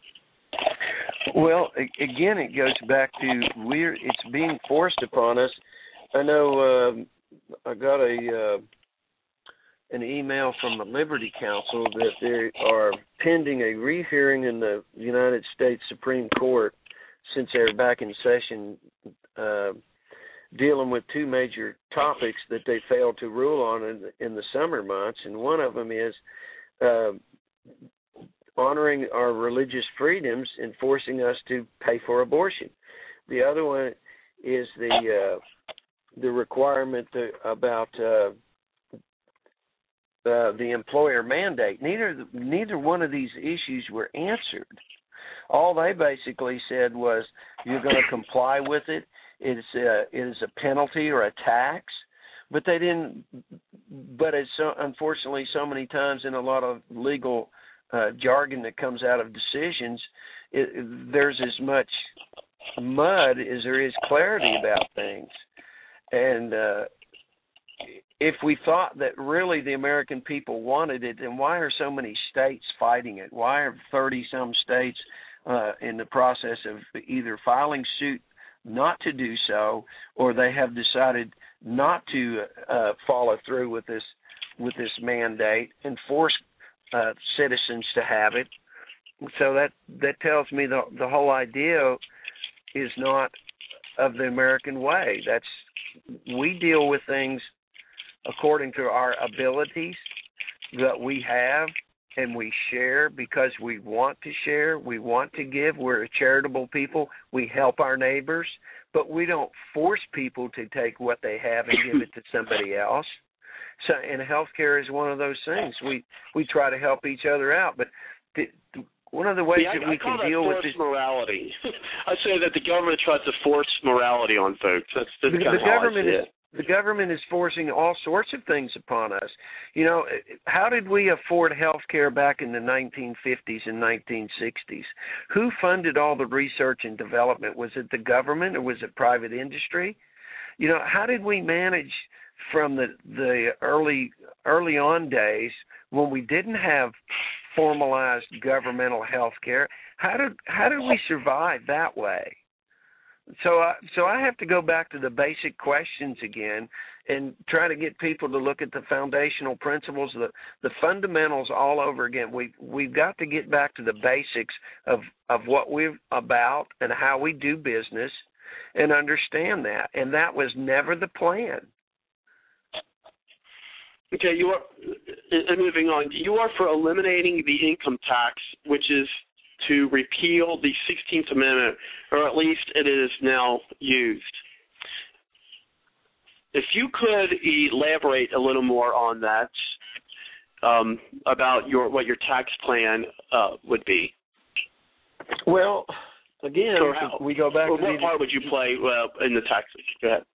Well, again, it goes back to we're. It's being forced upon us. I know uh, I got a. Uh, an email from the Liberty Counsel that they are pending a rehearing in the United States Supreme Court since they're back in session uh, dealing with two major topics that they failed to rule on in the, in the summer months. And one of them is uh, honoring our religious freedoms and forcing us to pay for abortion. The other one is the, uh, the requirement to, about uh, Uh, the employer mandate. Neither neither one of these issues were answered. All they basically said was you're going to comply with it. It's a, it is a penalty or a tax. but they didn't. But it's so, unfortunately, so many times in a lot of legal uh, jargon that comes out of decisions, it, there's as much mud as there is clarity about things. And uh, if we thought that really the American people wanted it, then why are so many states fighting it? Why are thirty-some states uh, in the process of either filing suit not to do so, or they have decided not to uh, follow through with this with this mandate and force uh, citizens to have it? So that that tells me the the whole idea is not of the American way. That's we deal with things according to our abilities that we have, and we share because we want to share, we want to give. We're a charitable people. We help our neighbors, but we don't force people to take what they have and give it to somebody else. So, and healthcare is one of those things. We we try to help each other out, but the, one of the ways yeah, that I, we I call can that deal with forced this morality. I say that the government tries to force morality on folks. That's, that's the, kind the of how government I see is it. the government is forcing all sorts of things upon us. You know, how did we afford health care back in the nineteen fifties and nineteen sixties? Who funded all the research and development? Was it the government or was it private industry? You know, how did we manage from the the early early on days when we didn't have formalized governmental health care? How did how did we survive that way? So I, so I have to go back to the basic questions again and try to get people to look at the foundational principles, the, the fundamentals all over again. We, we've got to get back to the basics of, of what we're about and how we do business and understand that. And that was never the plan. Okay, you are, and moving on, you are for eliminating the income tax, which is to repeal the sixteenth Amendment, or at least it is now used. If you could elaborate a little more on that, um, about your what your tax plan uh, would be. Well, again, how, we go back or to what the, part would you play uh, in the taxes? Go ahead.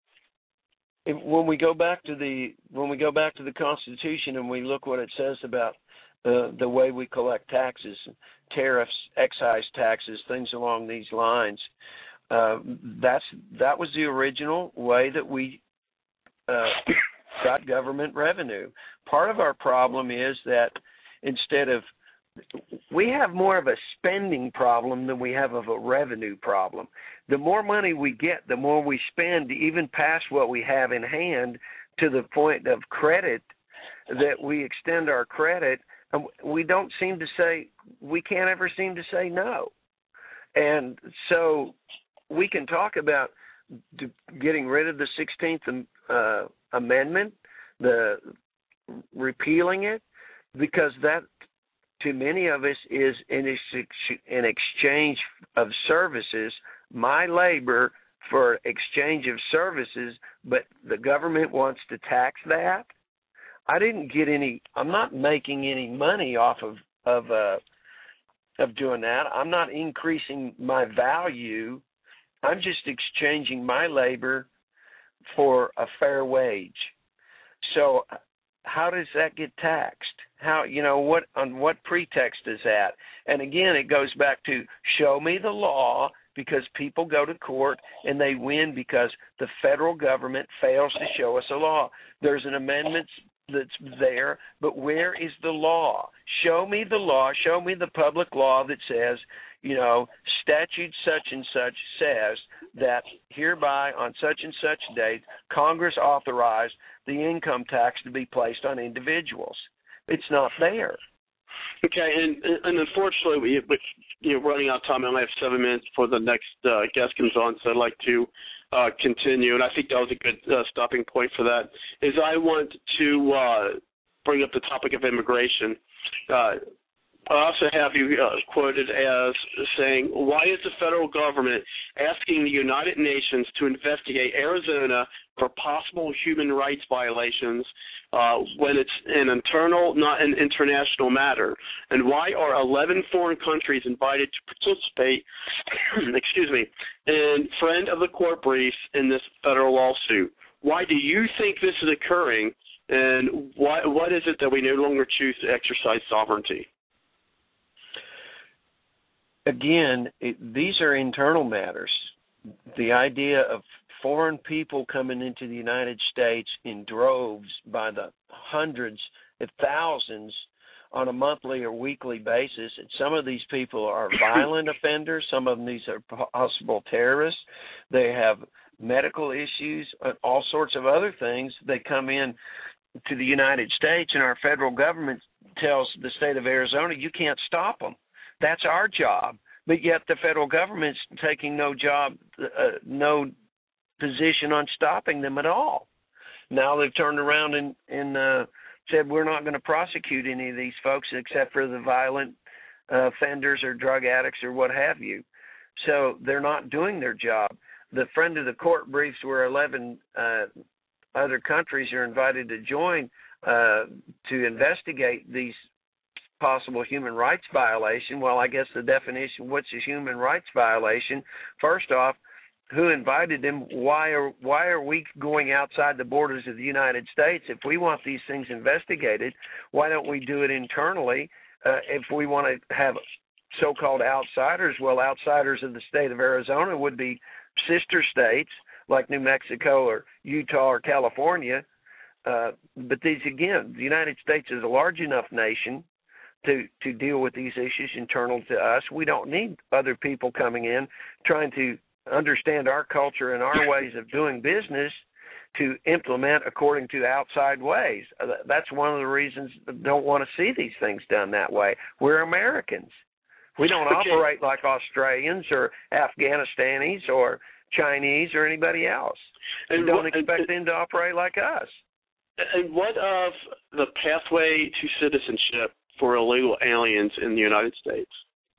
When we go back to the when we go back to the Constitution and we look what it says about the the way we collect taxes, tariffs, excise taxes, things along these lines, uh, that's that was the original way that we uh, got government revenue. Part of our problem is that instead of we have more of a spending problem than we have of a revenue problem. The more money we get, the more we spend, even past what we have in hand, to the point of credit, that we extend our credit. And we don't seem to say, we can't ever seem to say no. And so we can talk about getting rid of the sixteenth uh, Amendment, the repealing it, because that, to many of us, is in an exchange of services, my labor for exchange of services, but the government wants to tax that. I didn't get any, I'm not making any money off of of uh, of doing that. I'm not increasing my value. I'm just exchanging my labor for a fair wage. So how does that get taxed? How, you know, what on what pretext is that? And again, it goes back to show me the law, because people go to court and they win because the federal government fails to show us a law. There's an amendment that's there, but where is the law? Show me the law. Show me the public law that says, you know, statute such and such says that hereby on such and such date, Congress authorized the income tax to be placed on individuals. It's not there. Okay, and and unfortunately, we, we you know, running out of time. I only have seven minutes before the next uh, guest comes on, so I'd like to uh, continue. And I think that was a good uh, stopping point for that. Is I want to uh, bring up the topic of immigration. Uh, I also have you uh, quoted as saying, why is the federal government asking the United Nations to investigate Arizona for possible human rights violations uh, when it's an internal, not an international matter? And why are eleven foreign countries invited to participate, excuse me, in friend of the court briefs in this federal lawsuit? why do you think this is occurring, and why, what is it that we no longer choose to exercise sovereignty? Again, it, these are internal matters. The idea of foreign people coming into the United States in droves by the hundreds, if thousands, on a monthly or weekly basis. And some of these people are violent offenders. Some of them, these are possible terrorists. They have medical issues, all sorts of other things. They come in to the United States, and our federal government tells the state of Arizona, you can't stop them. That's our job. But yet the federal government's taking no job, uh, no position on stopping them at all. Now they've turned around and, and uh, said we're not going to prosecute any of these folks except for the violent uh, offenders or drug addicts or what have you. So they're not doing their job. The friend of the court briefs where eleven uh, other countries are invited to join uh, to investigate these possible human rights violation. Well, I guess the definition, what's a human rights violation? First off, who invited them? Why are why are we going outside the borders of the United States? If we want these things investigated, why don't we do it internally? Uh, if we want to have so-called outsiders, well, outsiders of the state of Arizona would be sister states like New Mexico or Utah or California. Uh, but these, again, the United States is a large enough nation to, to deal with these issues internal to us. We don't need other people coming in trying to understand our culture and our ways of doing business to implement according to outside ways. That's one of the reasons I don't want to see these things done that way. We're Americans. We don't okay. operate like Australians or Afghanistanis or Chinese or anybody else. And we don't what, expect and, them to operate like us. And what of the pathway to citizenship for illegal aliens in the United States?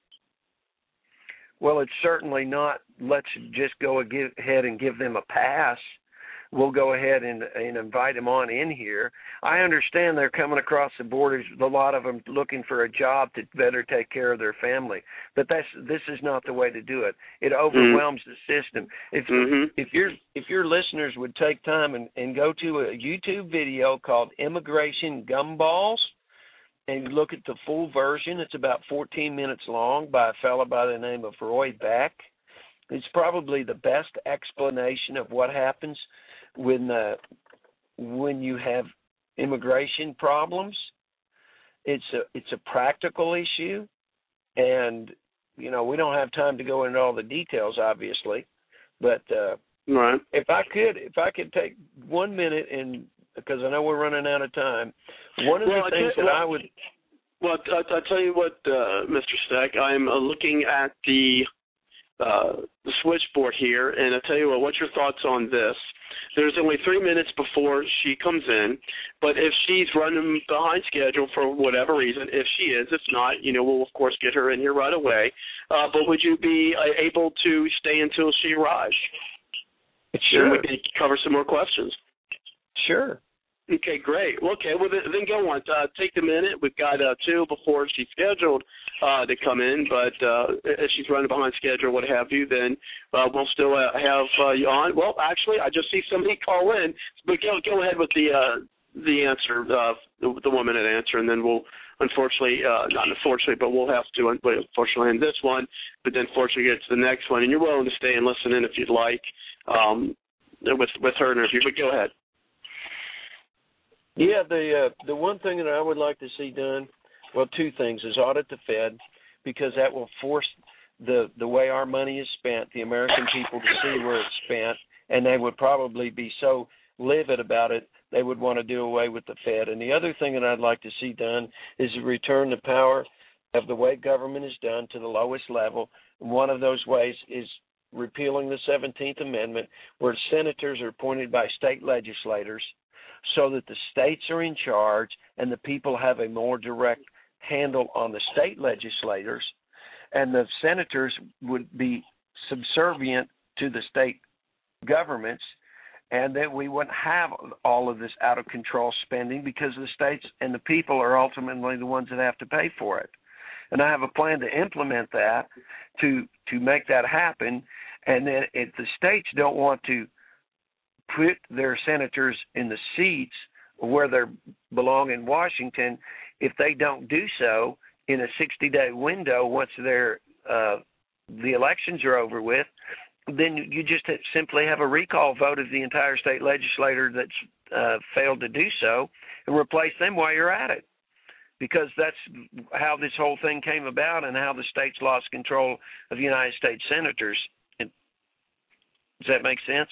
Well, it's certainly not, let's just go ahead and give them a pass. We'll go ahead and, and invite them on in here. I understand they're coming across the borders, a lot of them looking for a job to better take care of their family. But that's this is not the way to do it. It overwhelms mm-hmm. the system. If mm-hmm. if your if your listeners would take time and, and go to a YouTube video called Immigration Gumballs, and look at the full version. It's about fourteen minutes long by a fellow by the name of Roy Beck. It's probably the best explanation of what happens when uh, when you have immigration problems. It's a it's a practical issue, and you know we don't have time to go into all the details, obviously. But uh, right. if I could, if I could take one minute and because I know we're running out of time. One of well, the things I that well, I would... Well, I, I tell you what, uh, Mister Steck, I'm uh, looking at the uh, the switchboard here, and I tell you what, what's your thoughts on this? There's only three minutes before she comes in, but if she's running behind schedule for whatever reason, if she is, if not, you know, we'll, of course, get her in here right away. Uh, but would you be uh, able to stay until she arrives? Sure. And we can cover some more questions. Sure. Okay, great. Well, okay, well, then, then go on. Uh, take the minute. We've got uh, two before she's scheduled uh, to come in, but uh, if she's running behind schedule, what have you, then uh, we'll still uh, have uh, you on. Well, actually, I just see somebody call in, but go, go ahead with the uh, the answer, uh, the, the one-minute answer, and then we'll, unfortunately, uh, not unfortunately, but we'll have to, unfortunately, end this one, but then fortunately get to the next one. And you're willing to stay and listen in if you'd like um, with, with her interview, but go ahead. Yeah, the uh, the one thing that I would like to see done, well, two things, is audit the Fed, because that will force the, the way our money is spent, the American people, to see where it's spent, and they would probably be so livid about it, they would want to do away with the Fed. And the other thing that I'd like to see done is return the power of the way government is done to the lowest level. One of those ways is repealing the seventeenth Amendment, where senators are appointed by state legislators, so that the states are in charge and the people have a more direct handle on the state legislators, and the senators would be subservient to the state governments, and that we wouldn't have all of this out-of-control spending because the states and the people are ultimately the ones that have to pay for it. And I have a plan to implement that to to make that happen, and then if the states don't want to put their senators in the seats where they belong in Washington, if they don't do so in a sixty-day window once they're, uh, the elections are over with, then you just simply have a recall vote of the entire state legislator that's uh, failed to do so and replace them while you're at it. Because that's how this whole thing came about and how the states lost control of United States senators. And does that make sense?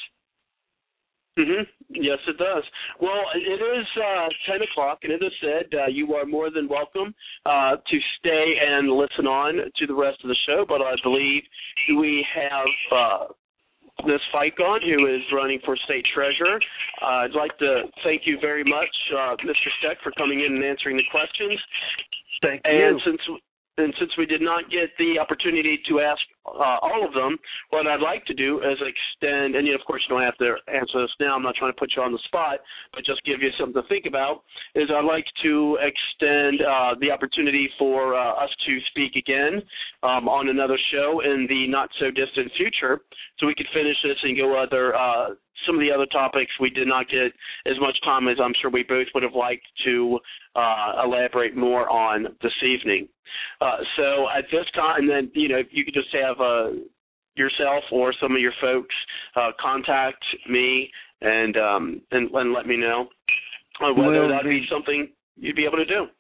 Mm-hmm. Yes, it does. Well, it is uh, ten o'clock, and as I said, uh, you are more than welcome uh, to stay and listen on to the rest of the show, but I believe we have uh, Miz Ficon, who is running for state treasurer. Uh, I'd like to thank you very much, uh, Mister Steck, for coming in and answering the questions. Thank you. And since And since we did not get the opportunity to ask uh, all of them, what I'd like to do is extend, and you know, of course you don't have to answer this now, I'm not trying to put you on the spot, but just give you something to think about, is I'd like to extend uh, the opportunity for uh, us to speak again um, on another show in the not-so-distant future, so we could finish this and go other uh, some of the other topics we did not get as much time as I'm sure we both would have liked to uh, elaborate more on this evening. Uh, so at this time, and then, you know, you could just have uh, yourself or some of your folks uh, contact me and, um, and and let me know uh, whether Will that would be be something you'd be able to do.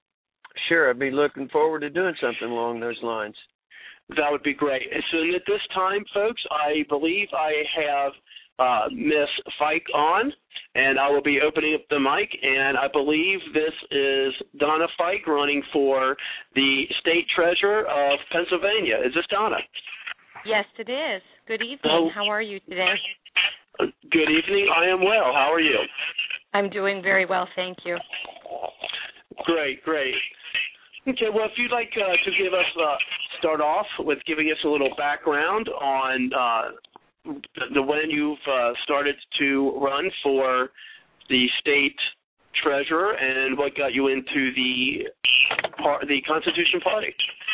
Sure, I'd be looking forward to doing something along those lines. That would be great. And so at this time, folks, I believe I have Uh, Miss Fike on, and I will be opening up the mic, and I believe this is Donna Fike running for the state treasurer of Pennsylvania. Is this Donna? Yes, it is. Good evening. Oh. How are you today? Good evening. I am well. How are you? I'm doing very well, thank you. Great, great. Okay, well, if you'd like uh, to give us, uh, start off with giving us a little background on uh, the when you've uh, started to run for the state treasurer and what got you into the par- the Constitution Party.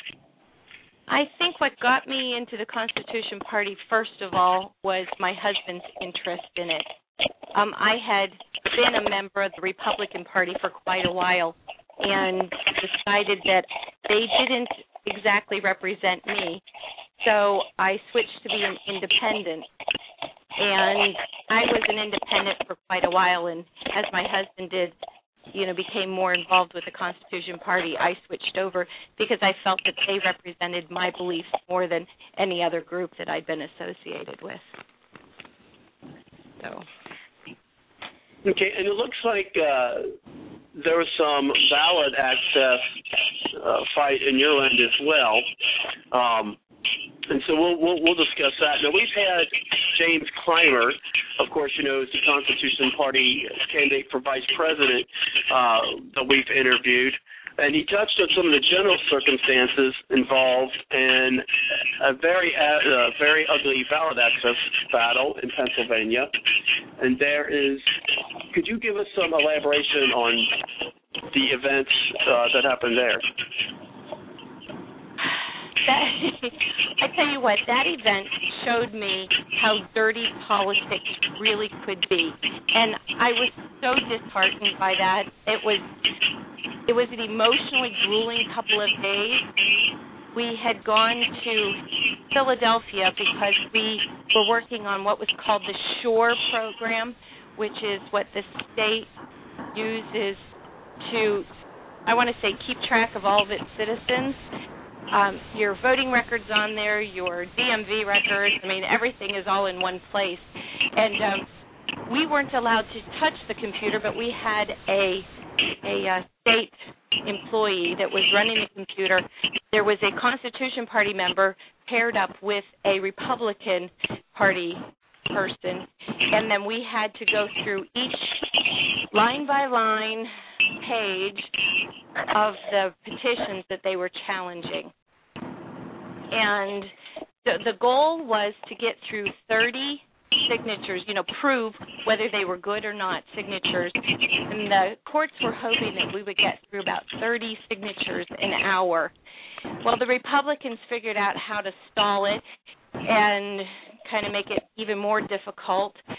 I think what got me into the Constitution Party, first of all, was my husband's interest in it. Um, I had been a member of the Republican Party for quite a while and decided that they didn't exactly represent me. So I switched to be an independent, and I was an independent for quite a while, and as my husband did, you know, became more involved with the Constitution Party, I switched over because I felt that they represented my beliefs more than any other group that I'd been associated with. So. Okay, and it looks like uh, there was some ballot access uh, fight in your end as well. Um, And so we'll, we'll we'll discuss that. Now, we've had James Clymer, of course, you know, is the Constitution Party candidate for vice president uh, that we've interviewed, and he touched on some of the general circumstances involved in a very uh, very ugly ballot access battle in Pennsylvania. And there is, could you give us some elaboration on the events uh, that happened there? That, I tell you what, that event showed me how dirty politics really could be, and I was so disheartened by that. It was it was an emotionally grueling couple of days. We had gone to Philadelphia because we were working on what was called the SHORE program, which is what the state uses to, I want to say, keep track of all of its citizens. Um, your voting records on there, your D M V records, I mean, everything is all in one place. And um, we weren't allowed to touch the computer, but we had a, a uh, state employee that was running the computer. There was a Constitution Party member paired up with a Republican Party person, and then we had to go through each line-by-line page of the petitions that they were challenging. And the, the goal was to get through thirty signatures, you know, prove whether they were good or not signatures. And the courts were hoping that we would get through about thirty signatures an hour. Well, the Republicans figured out how to stall it and kind of make it even more difficult.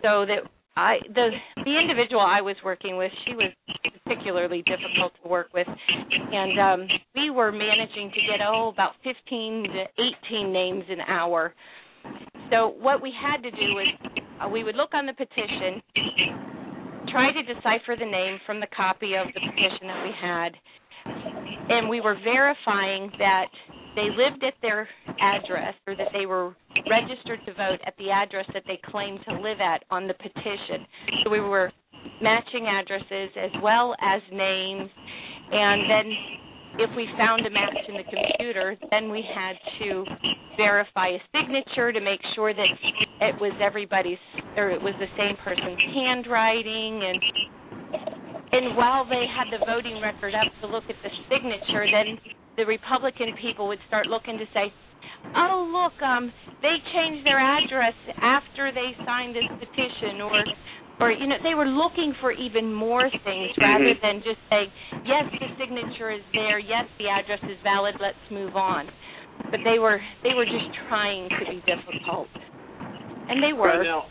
so that I the the individual I was working with, she was particularly difficult to work with, and um, we were managing to get oh about fifteen to eighteen names an hour. So what we had to do was uh, we would look on the petition, try to decipher the name from the copy of the petition that we had, and we were verifying that they lived at their address or that they were registered to vote at the address that they claimed to live at on the petition. So we were matching addresses as well as names, and then if we found a match in the computer, then we had to verify a signature to make sure that it was everybody's, or it was the same person's handwriting, and and while they had the voting record up to look at the signature, then the Republican people would start looking to say, oh, look, um, they changed their address after they signed this petition, or, or you know, they were looking for even more things rather than just saying, yes, the signature is there, yes, the address is valid, let's move on. But they were they were just trying to be difficult, and they were. Right now,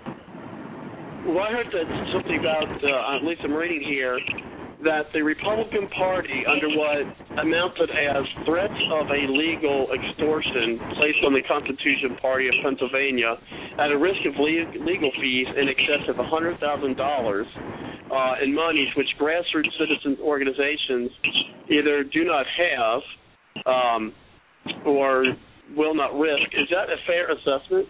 well, I heard that something about, uh, at least I'm reading here, that the Republican Party, under what amounted as threats of a legal extortion placed on the Constitution Party of Pennsylvania at a risk of le- legal fees in excess of one hundred thousand dollars uh, in monies which grassroots citizens organizations either do not have um, or will not risk. Is that a fair assessment?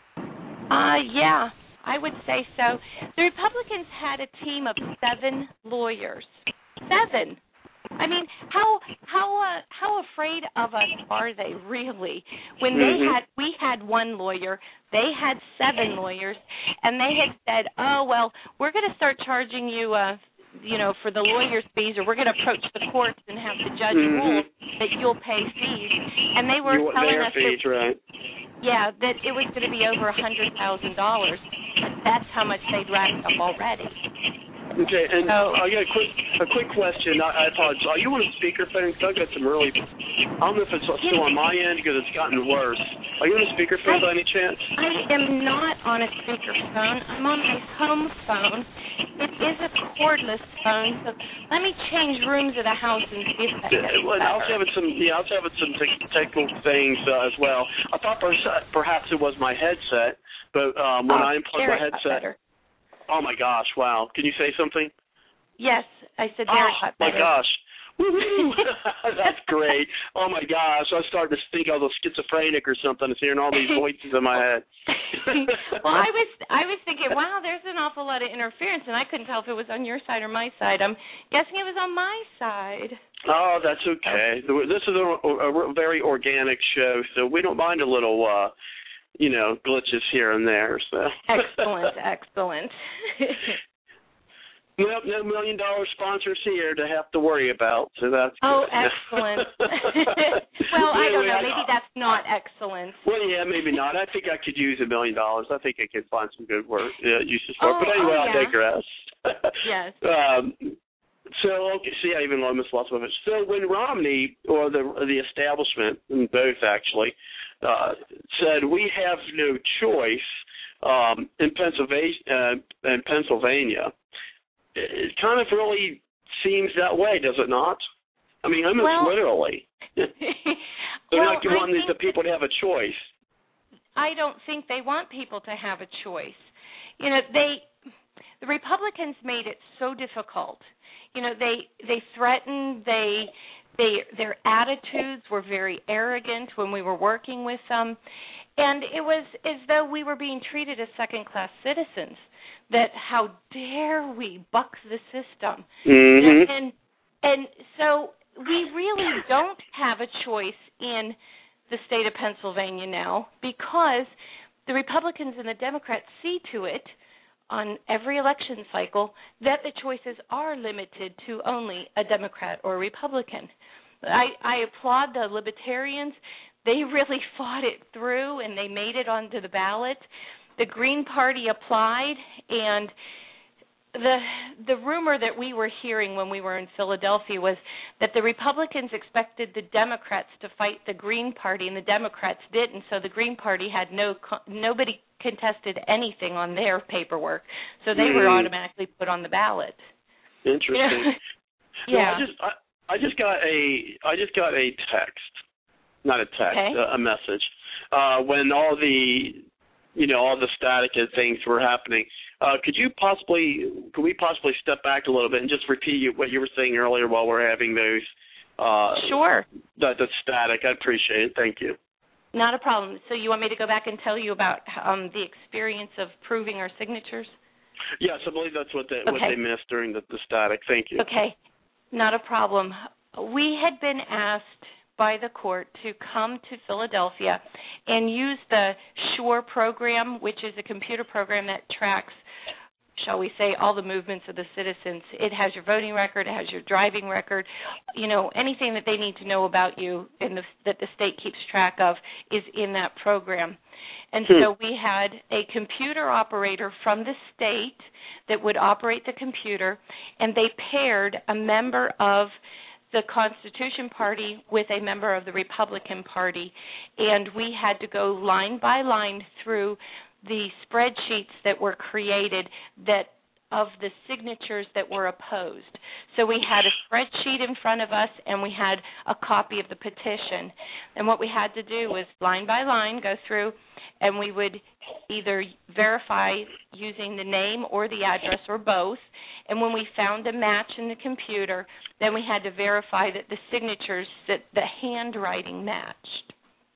Uh, yeah. I would say so. The Republicans had a team of seven lawyers. Seven. I mean, how how uh, how afraid of us are they really? When mm-hmm. they had we had one lawyer, they had seven lawyers, and they had said, "Oh well, we're going to start charging you, uh, you know, for the lawyers' fees, or we're going to approach the courts and have the judge mm-hmm. rule that you'll pay fees." And they were you, telling us fees, that, right? yeah, that it was going to be over a hundred thousand dollars. That's how much they'd racked up already. Okay, and so, I got a quick a quick question. I, I apologize. Are you on a speakerphone? Because I've got some really, I don't know if it's still on my end because it's gotten worse. Are you on a speakerphone by any chance? I am not on a speakerphone. I'm on my home phone. It is a cordless phone, so let me change rooms of the house and see if that gets better. Well, I was having some, yeah, I was having some technical things uh, as well. I thought perhaps it was my headset. But um, when oh, I unplug my headset, oh my gosh, wow! Can you say something? Yes, I said there. Oh my gosh, woohoo! That's great. Oh my gosh, I was starting to think I was a schizophrenic or something. It's hearing all these voices in my head. Well, I was I was thinking, wow, there's an awful lot of interference, and I couldn't tell if it was on your side or my side. I'm guessing it was on my side. Oh, that's okay. This is a, a very organic show, so we don't mind a little. Uh, you know, glitches here and there. So excellent, excellent. Nope, no million dollar sponsors here to have to worry about. So that's oh, good. Excellent. Well, I don't know. Maybe that's not excellent. Well, yeah, maybe not. I think I could use a million dollars. I think I could find some good work uh, uses for it. Oh, but anyway, oh, I yeah. digress. Yes. Um, so okay, see, I even almost lost my it. So when Romney or the the establishment, both actually. Uh, said we have no choice um, in Pennsylvania. Uh, in Pennsylvania, it kind of really seems that way, does it not? I mean, almost well, literally. They're well, not wanting the people to have a choice. I don't think they want people to have a choice. You know, they the Republicans made it so difficult. You know, they they threatened, they. They, their attitudes were very arrogant when we were working with them, and it was as though we were being treated as second-class citizens, that how dare we buck the system. Mm-hmm. And, and so we really don't have a choice in the state of Pennsylvania now, because the Republicans and the Democrats see to it on every election cycle that the choices are limited to only a Democrat or a Republican. I, I applaud the Libertarians. They really fought it through, and they made it onto the ballot. The Green Party applied, and the the rumor that we were hearing when we were in Philadelphia was that the Republicans expected the Democrats to fight the Green Party, and the Democrats didn't. So the Green Party had no nobody contested anything on their paperwork, so they mm. were automatically put on the ballot. Interesting. Yeah. No, I just I, I just got a I just got a text, not a text, okay. a, a message uh, when all the you know all the static and things were happening. Uh, could you possibly, could we possibly step back a little bit and just repeat what you were saying earlier while we're having those? Uh, sure. That, that static. I appreciate it. Thank you. Not a problem. So you want me to go back and tell you about um, the experience of proving our signatures? Yes, I believe that's what they, okay. what they missed during the, the static. Thank you. Okay. Not a problem. We had been asked by the court to come to Philadelphia and use the SURE program, which is a computer program that tracks, shall we say, all the movements of the citizens. It has your voting record, it has your driving record, you know, anything that they need to know about you and the, that the state keeps track of is in that program. And hmm. so we had a computer operator from the state that would operate the computer, and they paired a member of the Constitution Party with a member of the Republican Party, and we had to go line by line through the spreadsheets that were created that of the signatures that were opposed. So we had a spreadsheet in front of us, and we had a copy of the petition. And what we had to do was line by line go through, and we would either verify using the name or the address or both. And when we found a match in the computer, then we had to verify that the signatures, that the handwriting matched.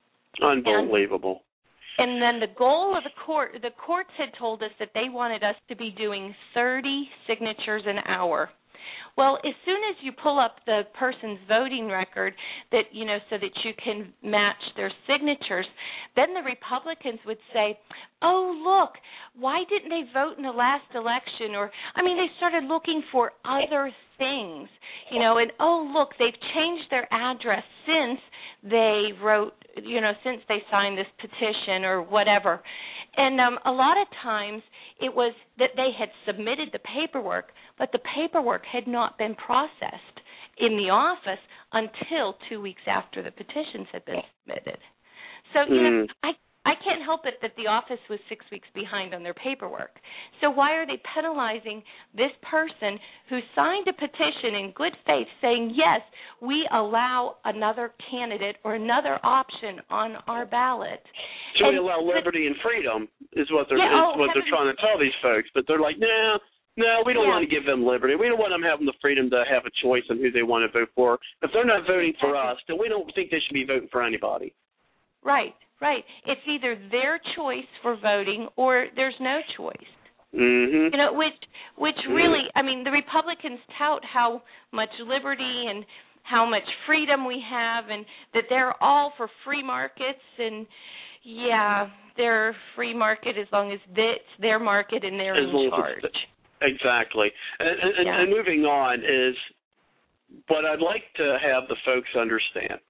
Unbelievable. And, and then the goal of the court, the courts had told us that they wanted us to be doing thirty signatures an hour. Well, as soon as you pull up the person's voting record, that you know, so that you can match their signatures, then the Republicans would say, "Oh, look, why didn't they vote in the last election?" Or, I mean, they started looking for other things, you know, and oh, look, they've changed their address since they wrote, you know, since they signed this petition or whatever. And um, a lot of times it was that they had submitted the paperwork, but the paperwork had not been processed in the office until two weeks after the petitions had been submitted. So, you mm. know, I I can't help it that the office was six weeks behind on their paperwork. So why are they penalizing this person who signed a petition in good faith saying, yes, we allow another candidate or another option on our ballot? So and, we allow liberty and freedom is what they're, yeah, is oh, what they're trying to tell these folks. But they're like, no, no, we don't yeah. want to give them liberty. We don't want them having the freedom to have a choice on who they want to vote for. If they're not voting for us, then we don't think they should be voting for anybody. Right. Right. It's either their choice for voting or there's no choice. Mm-hmm. You know, which which really, I mean, the Republicans tout how much liberty and how much freedom we have and that they're all for free markets. And, yeah, they're free market as long as it's their market and they're as in charge. Exactly. And, and, yeah. and moving on is what I'd like to have the folks understand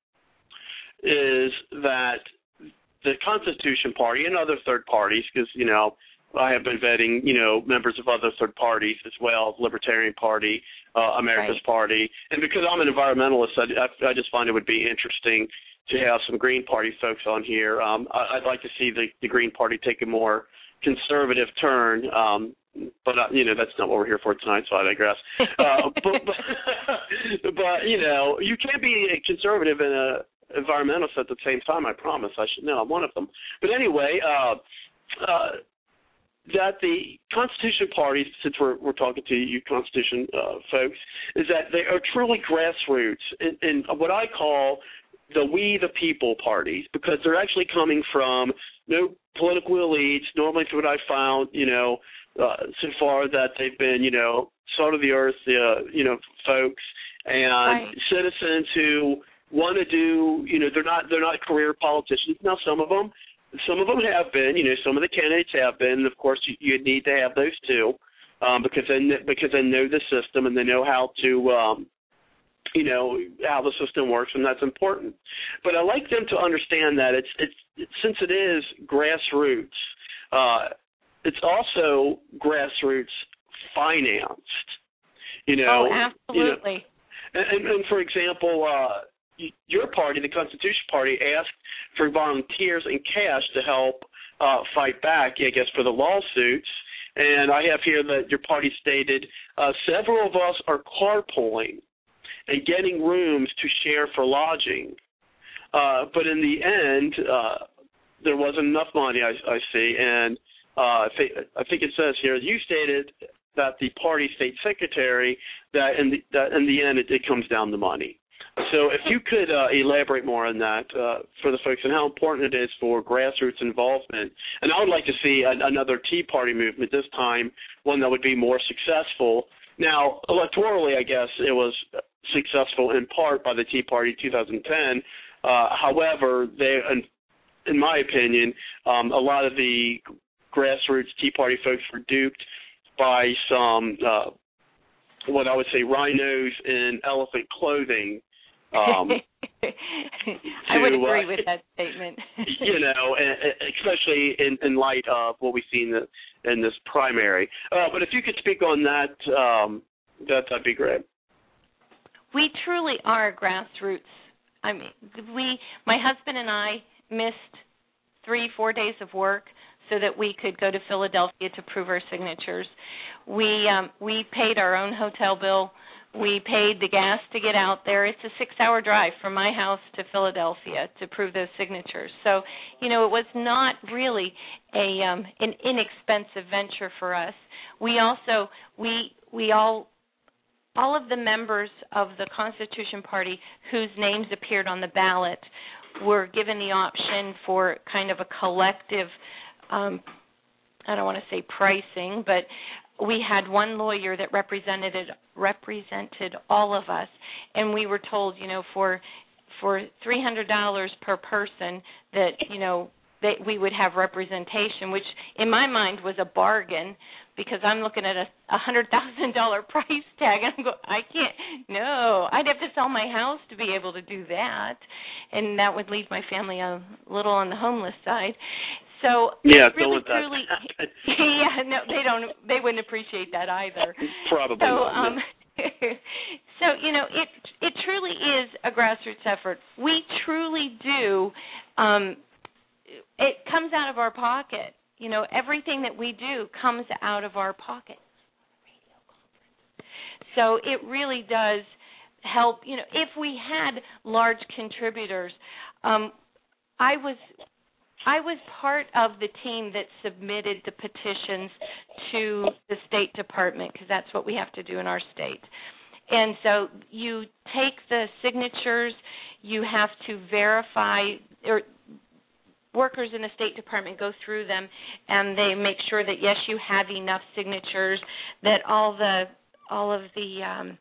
is that the Constitution Party and other third parties, because, you know, I have been vetting, you know, members of other third parties as well, Libertarian Party, uh, America's right. Party. And because I'm an environmentalist, I, I just find it would be interesting to have some Green Party folks on here. Um, I, I'd like to see the, the Green Party take a more conservative turn, um, but, uh, you know, that's not what we're here for tonight, so I digress. uh, but, but, but, you know, you can't be a conservative and a environmentalists at the same time, I promise. I should know. I'm one of them. But anyway, uh, uh, that the Constitution Party, since we're, we're talking to you Constitution uh, folks, is that they are truly grassroots in, in what I call the we the people parties, because they're actually coming from no political elites. Normally, to what I found, you know, uh, so far that they've been, you know, salt of the earth, uh, you know, folks and right. citizens who want to do, you know, they're not they're not career politicians. Now, some of them, some of them have been, you know, some of the candidates have been. And of course, you, you need to have those too, um, because they because they know the system and they know how to, um, you know, how the system works, and that's important. But I like them to understand that it's it's, it's since it is grassroots, uh, it's also grassroots financed. You know, oh, absolutely. You know, and, and for example, uh, your party, the Constitution Party, asked for volunteers and cash to help uh, fight back, I guess, for the lawsuits. And I have here that your party stated, uh, several of us are carpooling and getting rooms to share for lodging. Uh, but in the end, uh, there wasn't enough money, I, I see. And uh, I, think, I think it says here, you stated that the party state secretary, that in the, that in the end it, it comes down to money. So if you could uh, elaborate more on that uh, for the folks and how important it is for grassroots involvement. And I would like to see an, another Tea Party movement, this time one that would be more successful. Now, electorally, I guess it was successful in part by the Tea Party two thousand ten. Uh, however, they, in, in my opinion, um, a lot of the grassroots Tea Party folks were duped by some, uh, what I would say, rhinos in elephant clothing. Um, I would to, agree uh, with that statement. You know, especially in, in light of what we see in, the, in this primary. Uh, but if you could speak on that, um, that that'd be great. We truly are grassroots. I mean, we, my husband and I missed three, four days of work so that we could go to Philadelphia to prove our signatures. We um, we paid our own hotel bill. We paid the gas to get out there. It's a six-hour drive from my house to Philadelphia to prove those signatures. So, you know, it was not really a um, an inexpensive venture for us. We also we we all all of the members of the Constitution Party whose names appeared on the ballot were given the option for kind of a collective, um, I don't want to say pricing, but we had one lawyer that represented represented all of us, and we were told, you know, for for three hundred dollars per person that, you know, that we would have representation, which in my mind was a bargain because I'm looking at a one hundred thousand dollars price tag, and I'm going, I can't, no, I'd have to sell my house to be able to do that, and that would leave my family a little on the homeless side. So yeah, really, don't truly, yeah, no, they don't, they wouldn't appreciate that either. Probably so, not. Um, so you know, it it truly is a grassroots effort. We truly do. Um, it comes out of our pocket. You know, everything that we do comes out of our pocket. So it really does help. You know, if we had large contributors, um, I was. I was part of the team that submitted the petitions to the State Department because that's what we have to do in our state. And so you take the signatures, you have to verify, or workers in the State Department go through them, and they make sure that, yes, you have enough signatures, that all the all of the um,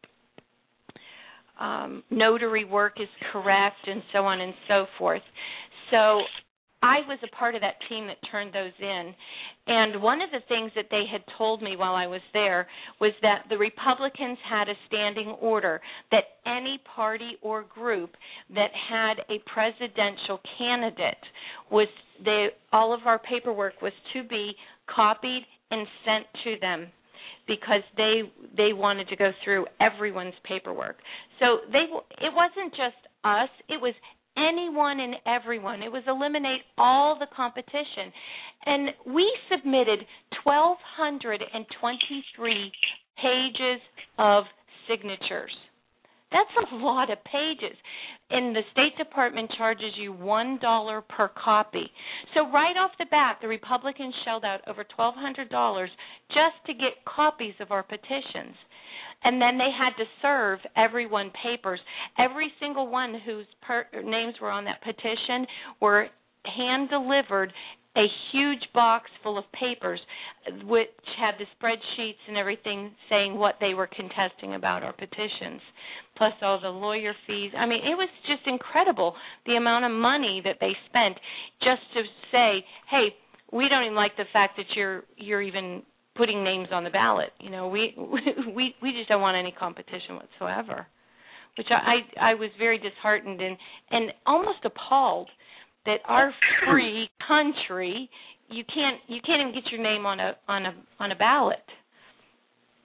um, notary work is correct, and so on and so forth. So I was a part of that team that turned those in, and one of the things that they had told me while I was there was that the Republicans had a standing order that any party or group that had a presidential candidate was they all of our paperwork was to be copied and sent to them because they they wanted to go through everyone's paperwork. So they it wasn't just us, it was anyone and everyone. It was eliminate all the competition. And we submitted one thousand two hundred twenty-three pages of signatures. That's a lot of pages. And the State Department charges you one dollar per copy. So right off the bat, the Republicans shelled out over twelve hundred dollars just to get copies of our petitions. And then they had to serve everyone papers. Every single one whose per- names were on that petition were hand-delivered a huge box full of papers which had the spreadsheets and everything saying what they were contesting about our petitions, plus all the lawyer fees. I mean, it was just incredible the amount of money that they spent just to say, hey, we don't even like the fact that you're you're even putting names on the ballot. You know, we we we just don't want any competition whatsoever, which I I was very disheartened and, and almost appalled that our free country you can't you can't even get your name on a on a on a ballot.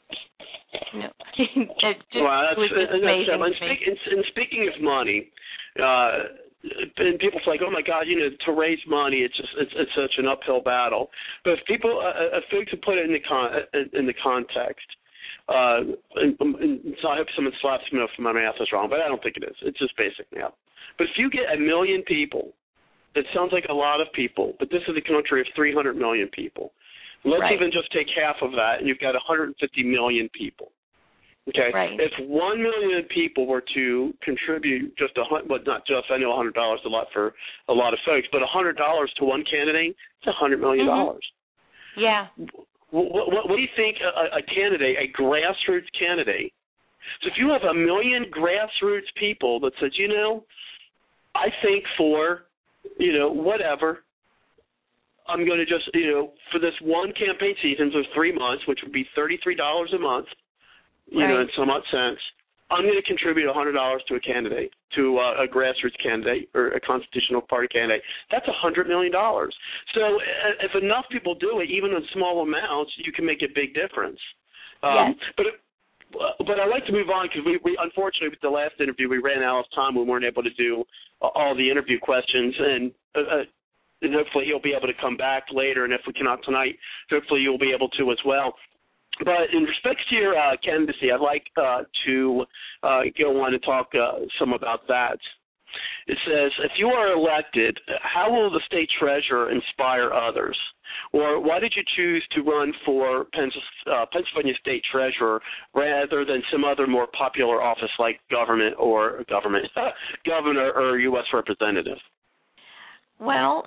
No, it just well, that's, was just and, amazing. and, speak, and, and speaking of money, uh, and people say, "Oh my God, you know, to raise money, it's just it's, it's such an uphill battle." But if people, uh, if folks put it in the con in the context, uh, and, and so I hope someone slaps me if my math is wrong, but I don't think it is. It's just basic math. But if you get a million people, it sounds like a lot of people, but this is a country of three hundred million people. Let's right. even just take half of that, and you've got one hundred fifty million people. Okay, right. If one million people were to contribute just a hundred, well, not just, I know one hundred dollars is a lot for a lot of folks, but one hundred dollars to one candidate, it's one hundred million dollars. Mm-hmm. Yeah. What, what, what do you think a, a candidate, a grassroots candidate? So if you have a million grassroots people that says, you know, I think for, you know, whatever. I'm going to just, you know, for this one campaign season of three months, which would be thirty-three dollars a month, you right. know, in some odd sense, I'm going to contribute one hundred dollars to a candidate, to uh, a grassroots candidate or a constitutional party candidate. That's one hundred million dollars. So uh, if enough people do it, even in small amounts, you can make a big difference. Um, yes. But it, But I'd like to move on because we, we, unfortunately, with the last interview, we ran out of time. We weren't able to do all the interview questions, and uh, and hopefully he'll be able to come back later. And if we cannot tonight, hopefully you'll be able to as well. But in respect to your uh, candidacy, I'd like uh, to uh, go on and talk uh, some about that. It says, if you are elected, how will the state treasurer inspire others? Or why did you choose to run for uh, Pennsylvania state treasurer rather than some other more popular office like government or government, governor or U S representative? Well,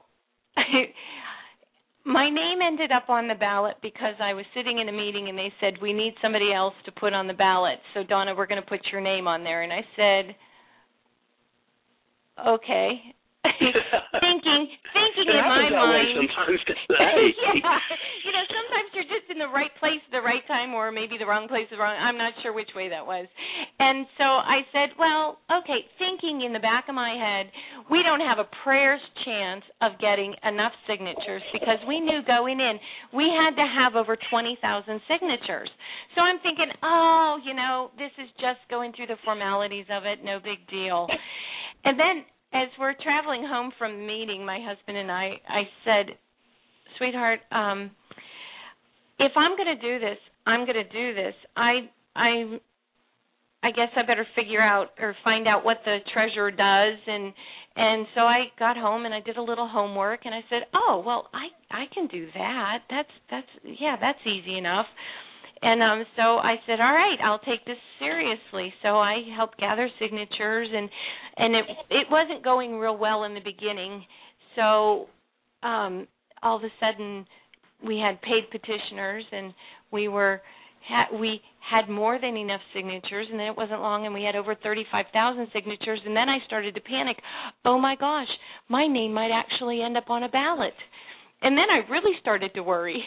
my name ended up on the ballot because I was sitting in a meeting and they said, we need somebody else to put on the ballot. So, Donna, we're going to put your name on there. And I said, okay. thinking, thinking it in my that mind. Way sometimes, hey. yeah, you know, sometimes you're just in the right place at the right time, or maybe the wrong place at the wrong. I'm not sure which way that was. And so I said, well, okay. Thinking in the back of my head, we don't have a prayer's chance of getting enough signatures because we knew going in we had to have over twenty thousand signatures. So I'm thinking, oh, you know, this is just going through the formalities of it, no big deal. And then as we're traveling home from the meeting, my husband and I, I said, sweetheart, um, if I'm going to do this, I'm going to do this. I, I, I guess I better figure out or find out what the treasurer does. And and so I got home and I did a little homework and I said, oh, well, I, I can do that. That's that's yeah, that's easy enough. And um, so I said, all right, I'll take this seriously. So I helped gather signatures, and and it it wasn't going real well in the beginning. So um, all of a sudden, we had paid petitioners, and we were ha- we had more than enough signatures. And then it wasn't long, and we had over thirty-five thousand signatures. And then I started to panic. Oh my gosh, my name might actually end up on a ballot. And then I really started to worry.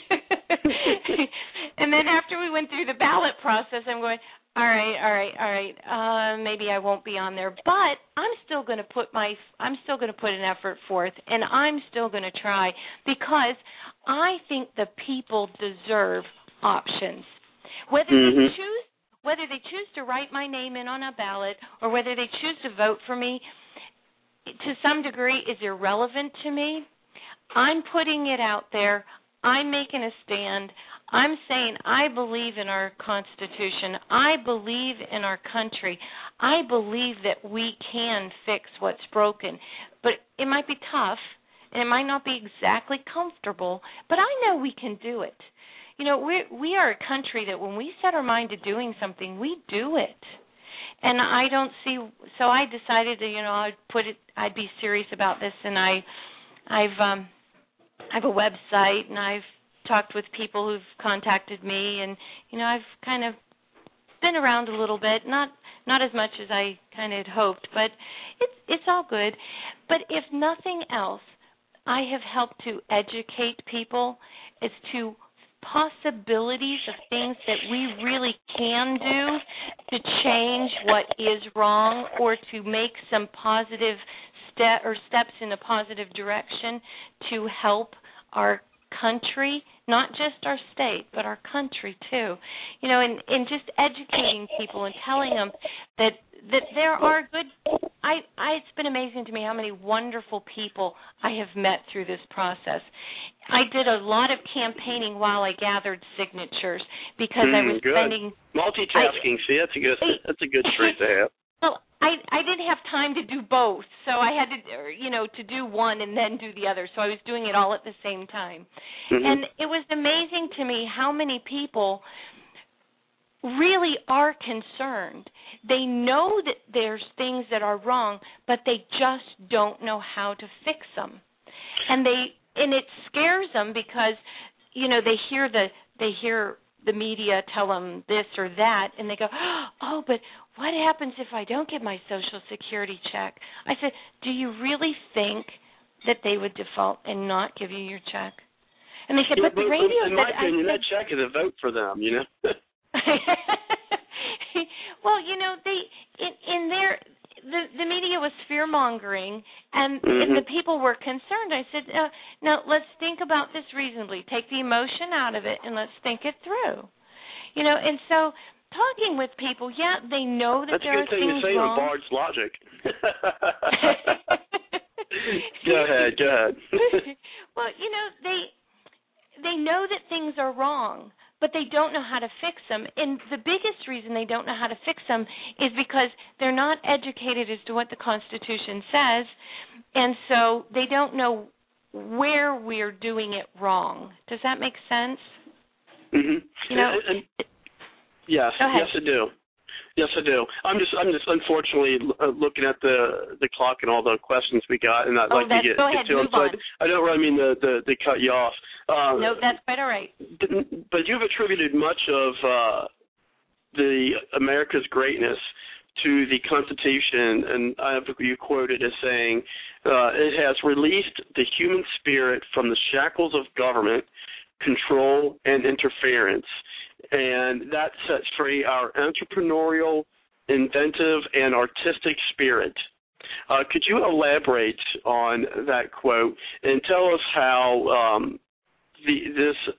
And then after we went through the ballot process, I'm going, all right, all right, all right. Uh, maybe I won't be on there, but I'm still going to put my, I'm still going to put an effort forth, and I'm still going to try because I think the people deserve options. Whether mm-hmm. they choose, whether they choose to write my name in on a ballot or whether they choose to vote for me, to some degree, is irrelevant to me. I'm putting it out there. I'm making a stand. I'm saying I believe in our Constitution. I believe in our country. I believe that we can fix what's broken. But it might be tough, and it might not be exactly comfortable, but I know we can do it. You know, we we are a country that when we set our mind to doing something, we do it. And I don't see, so I decided to, you know, I'd put it, I'd be serious about this, and I, I've, um, I have a website, and I've talked with people who've contacted me, and you know, I've kind of been around a little bit, not not as much as I kind of had hoped, but it's it's all good. But if nothing else, I have helped to educate people as to possibilities of things that we really can do to change what is wrong or to make some positive step or steps in a positive direction to help our country, not just our state, but our country too. You know, and, and just educating people and telling them that that there are good. I, I it's been amazing to me how many wonderful people I have met through this process. I did a lot of campaigning while I gathered signatures because mm, I was good. spending multitasking. I, See, that's a good that's a good trait to have. Well, I I didn't have time to do both, so I had to, you know, to do one and then do the other. So I was doing it all at the same time, mm-hmm. and it was amazing to me how many people really are concerned. They know that there's things that are wrong, but they just don't know how to fix them, and they and it scares them because, you know, they hear the they hear the media tell them this or that, and they go, oh, but what happens if I don't get my Social Security check? I said, do you really think that they would default and not give you your check? And they said, yeah, but, but the radio radio in my said, opinion, I said, that check is a vote for them, you know? well, you know, they in, in their the the media was fear mongering, and, mm-hmm. and the people were concerned. I said, uh, now let's think about this reasonably. Take the emotion out of it, and let's think it through. You know, and so talking with people, yeah, they know that That's there a good are thing things to say wrong. on Bard's Logic. Go ahead, go ahead. Well, you know, they they know that things are wrong, but they don't know how to fix them. And the biggest reason they don't know how to fix them is because they're not educated as to what the Constitution says, and so they don't know where we're doing it wrong. Does that make sense? Mm-hmm. You know, and, and, yes, yes, I do. Yes, I do. I'm just, I'm just unfortunately looking at the the clock and all the questions we got, and I'd oh, like to get, go get ahead, to them. move So on. I, I don't really mean to, to, to cut you off. Uh, no, that's quite all right. But you've attributed much of uh, the America's greatness to the Constitution, and I have you quoted as saying, uh, it has released the human spirit from the shackles of government, control, and interference. And that sets free our entrepreneurial, inventive, and artistic spirit. Uh, could you elaborate on that quote and tell us how um, the, this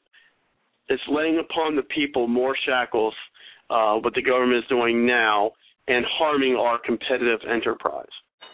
is laying upon the people more shackles, uh, what the government is doing now, and harming our competitive enterprise?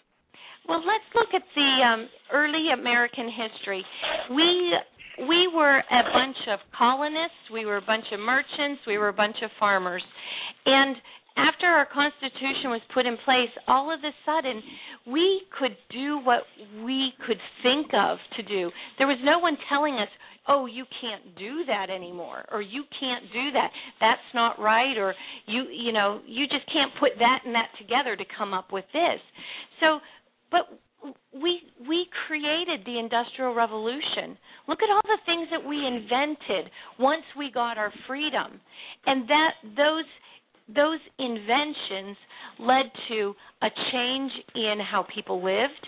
Well, let's look at the um, early American history. We we were a bunch of colonists, we were a bunch of merchants, we were a bunch of farmers. And after our Constitution was put in place, all of a sudden, we could do what we could think of to do. There was no one telling us, oh, you can't do that anymore, or you can't do that. That's not right, or you, you know, you just can't put that and that together to come up with this. So, but we we created the Industrial Revolution. Look at all the things that we invented once we got our freedom, and that those those inventions led to a change in how people lived.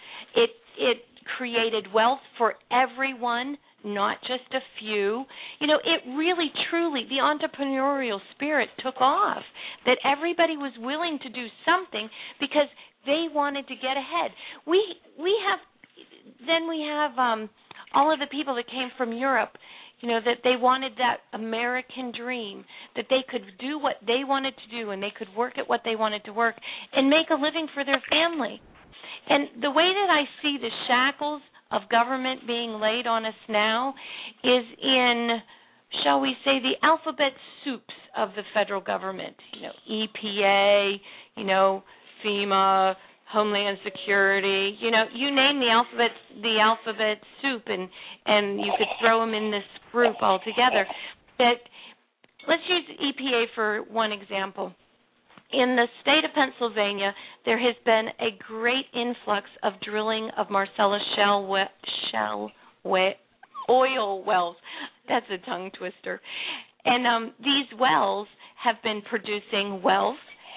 It it created wealth for everyone, not just a few. You know, it really, truly, the entrepreneurial spirit took off, that everybody was willing to do something because they wanted to get ahead. We we have, then we have um, all of the people that came from Europe, you know, that they wanted that American dream, that they could do what they wanted to do and they could work at what they wanted to work and make a living for their family. And the way that I see the shackles of government being laid on us now is in, shall we say, the alphabet soups of the federal government. You know, E P A, you know, FEMA, Homeland Security, you know, you name the alphabet, the alphabet soup, and and you could throw them in this group altogether. But let's use E P A for one example. In the state of Pennsylvania, there has been a great influx of drilling of Marcellus shale, we- shale we- oil wells. That's a tongue twister. And um, these wells have been producing wealth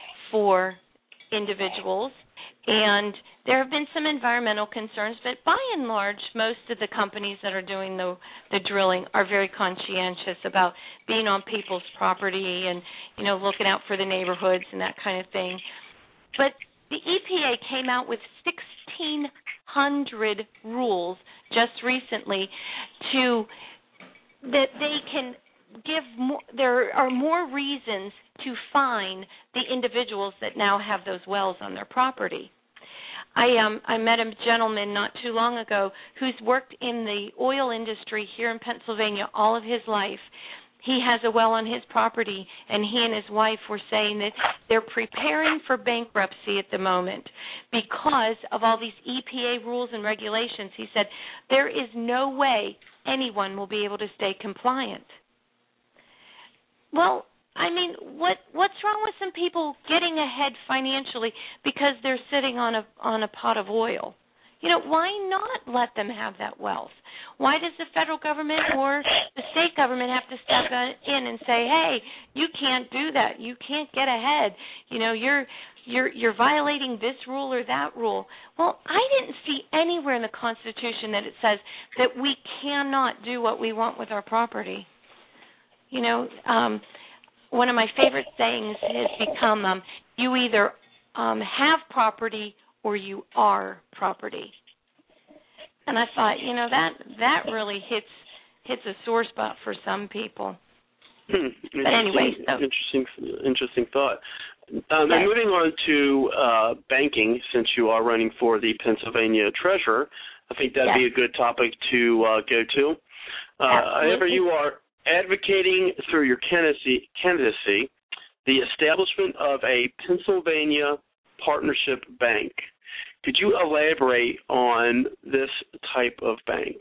for individuals, and there have been some environmental concerns, but by and large, most of the companies that are doing the, the drilling are very conscientious about being on people's property and, you know, looking out for the neighborhoods and that kind of thing. But the E P A came out with sixteen hundred rules just recently to that they can give more, there are more reasons to fine the individuals that now have those wells on their property. I um I met a gentleman not too long ago who's worked in the oil industry here in Pennsylvania all of his life. He has a well on his property, and he and his wife were saying that they're preparing for bankruptcy at the moment because of all these E P A rules and regulations. He said there is no way anyone will be able to stay compliant. Well, I mean, what what's wrong with some people getting ahead financially because they're sitting on a on a pot of oil? You know, why not let them have that wealth? Why does the federal government or the state government have to step in and say, "Hey, you can't do that. You can't get ahead. You know, you're you're you're violating this rule or that rule." Well, I didn't see anywhere in the Constitution that it says that we cannot do what we want with our property. You know, um, one of my favorite sayings has become, um, "You either um, have property or you are property." And I thought, you know, that that really hits hits a sore spot for some people. Hmm. But anyway, so. interesting, interesting thought. Um, yes. And moving on to uh, banking, since you are running for the Pennsylvania Treasurer, I think that'd yes. be a good topic to uh, go to. Uh, however, you are advocating through your candidacy, candidacy the establishment of a Pennsylvania Partnership Bank. Could you elaborate on this type of bank?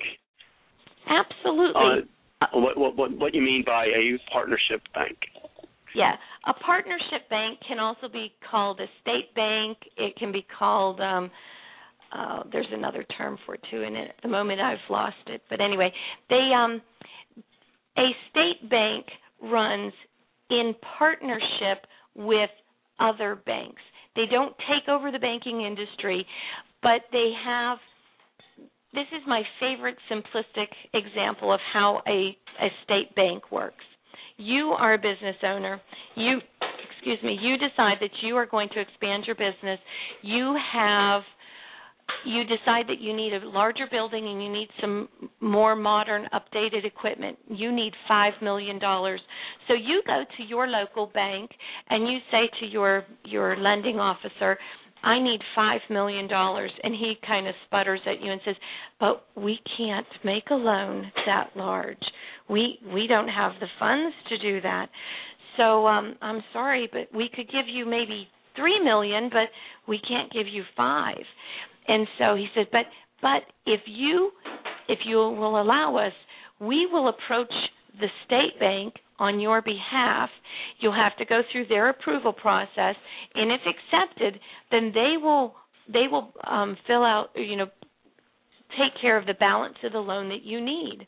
Absolutely. Uh, what, what, what, what you mean by a partnership bank? Yeah, a partnership bank can also be called a state bank. It can be called, um, uh, there's another term for it too, and at the moment I've lost it. But anyway, they um, a state bank runs in partnership with other banks. They don't take over the banking industry, but they have, this is my favorite simplistic example of how a, a state bank works. You are a business owner. You, excuse me, you decide that you are going to expand your business. You have, you decide that you need a larger building and you need some more modern, updated equipment. You need five million dollars. So you go to your local bank and you say to your, your lending officer, "I need five million dollars." And he kind of sputters at you and says, "But we can't make a loan that large. We we don't have the funds to do that. So um, I'm sorry, but we could give you maybe three million dollars, but we can't give you five." And so he said, but but if you if you will allow us, we will approach the state bank on your behalf. You'll have to go through their approval process, and if accepted, then they will they will um, fill out, you know, take care of the balance of the loan that you need.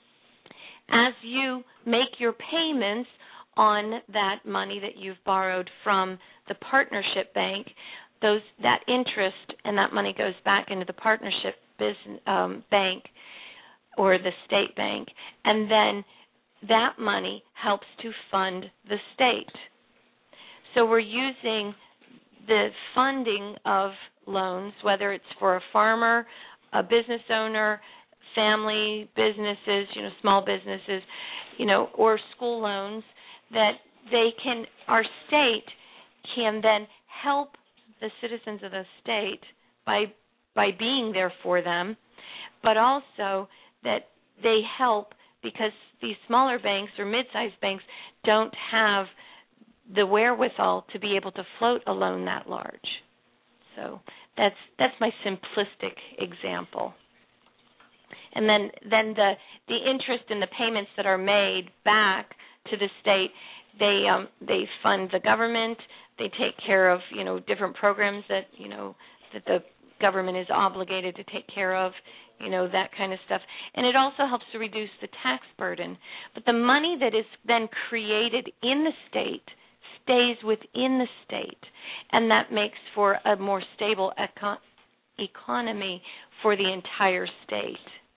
As you make your payments on that money that you've borrowed from the partnership bank, those that interest and that money goes back into the partnership business um, bank or the state bank, and then that money helps to fund the state. So we're using the funding of loans, whether it's for a farmer, a business owner, family businesses, you know, small businesses, you know, or school loans, that they can, our state can then help the citizens of the state by by being there for them, but also that they help because these smaller banks or mid-sized banks don't have the wherewithal to be able to float a loan that large. So that's that's my simplistic example. And then then the the interest and the payments that are made back to the state, they um, they fund the government. They take care of, you know, different programs that, you know, that the government is obligated to take care of, you know, that kind of stuff. And it also helps to reduce the tax burden. But the money that is then created in the state stays within the state, and that makes for a more stable econ- economy for the entire state.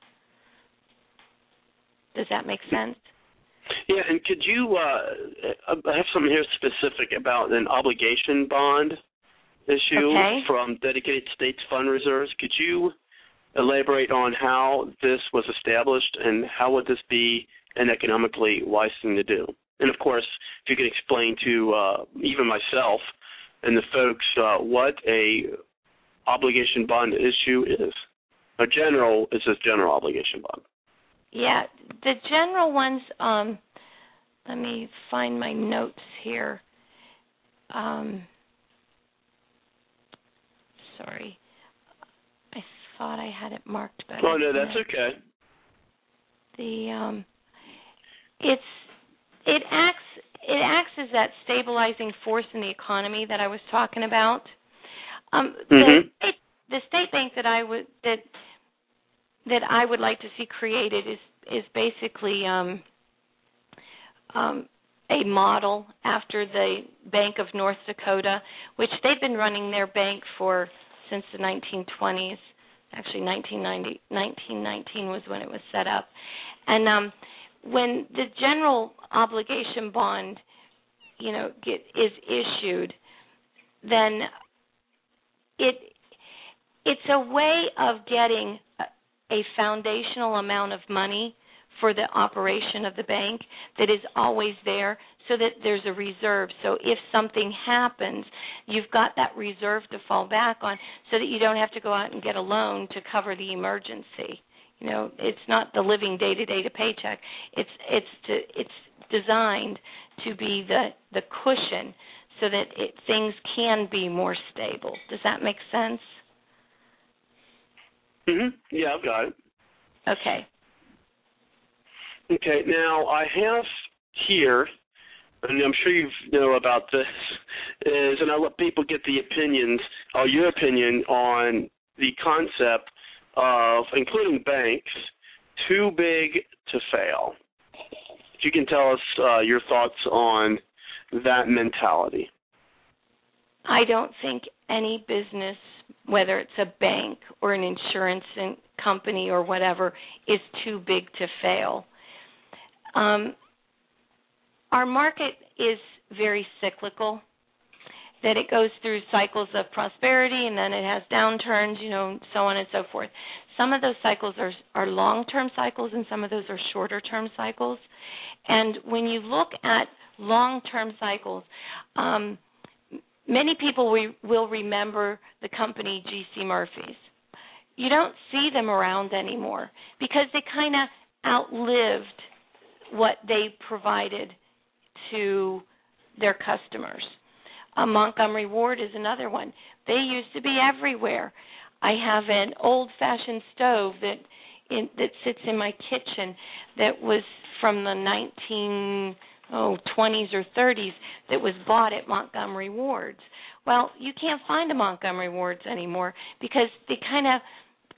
Does that make sense? Yeah, and could you, uh, I have something here specific about an obligation bond issue okay. from dedicated states fund reserves. Could you elaborate on how this was established and how would this be an economically wise thing to do? And, of course, if you could explain to uh, even myself and the folks uh, what a obligation bond issue is. A general is a general obligation bond. Yeah, the general ones, um, let me find my notes here. Um, sorry. I thought I had it marked better. Oh, no, that's okay. The um, it's it acts it acts as that stabilizing force in the economy that I was talking about. Um, mm-hmm. the, state, the state bank that I would that that I would like to see created is is basically um, um, a model after the Bank of North Dakota, which they've been running their bank for since the nineteen twenties. Actually, nineteen ninety, nineteen nineteen was when it was set up. And um, when the general obligation bond, you know, get, is issued, then it it's a way of getting a, a foundational amount of money for the operation of the bank that is always there, so that there's a reserve. So if something happens, you've got that reserve to fall back on, so that you don't have to go out and get a loan to cover the emergency. You know, it's not the living day to day to paycheck. It's it's to, it's designed to be the the cushion so that it, things can be more stable. Does that make sense? Mhm. Yeah, I've got it. Okay. Okay. Now I have here, and I'm sure you know about this, is, and I let people get the opinions, or your opinion on the concept of, including banks, too big to fail. If you can tell us uh, your thoughts on that mentality. I don't think any business, whether it's a bank or an insurance company or whatever, is too big to fail. Um, our market is very cyclical, that it goes through cycles of prosperity and then it has downturns, you know, so on and so forth. Some of those cycles are, are long-term cycles and some of those are shorter-term cycles. And when you look at long-term cycles, um, many people we, will remember the company G C Murphy's. You don't see them around anymore because they kind of outlived what they provided to their customers. Uh, Montgomery Ward is another one. They used to be everywhere. I have an old-fashioned stove that in, that sits in my kitchen that was from the nineteen twenties or thirties that was bought at Montgomery Ward's. Well, you can't find a Montgomery Ward's anymore because they kind of,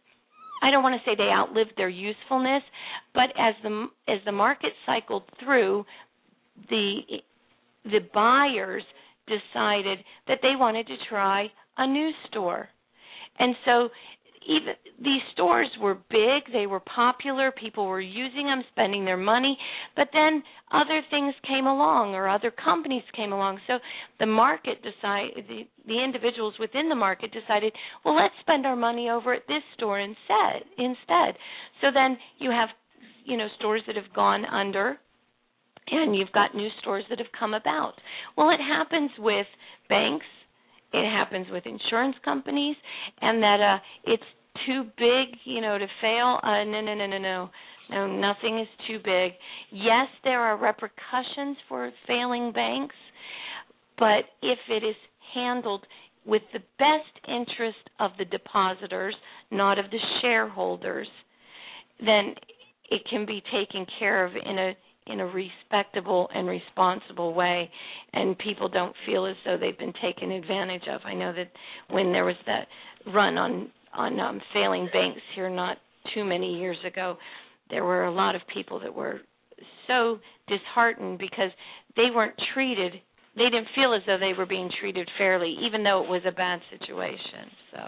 I don't want to say they outlived their usefulness, but as the as the market cycled through, the the buyers decided that they wanted to try a new store. And so even these stores were big, they were popular, people were using them, spending their money, but then other things came along or other companies came along. So the market decided, the, the individuals within the market decided, well, let's spend our money over at this store instead. instead. So then you have, you know, stores that have gone under, and you've got new stores that have come about. Well, it happens with banks, it happens with insurance companies, and that uh, it's too big, you know, to fail. Uh, no, no, no, no, no. No, nothing is too big. Yes, there are repercussions for failing banks, but if it is handled with the best interest of the depositors, not of the shareholders, then it can be taken care of in a in a respectable and responsible way, and people don't feel as though they've been taken advantage of. I know that when there was that run on, on um, failing banks here not too many years ago, there were a lot of people that were so disheartened because they weren't treated, they didn't feel as though they were being treated fairly, even though it was a bad situation. So.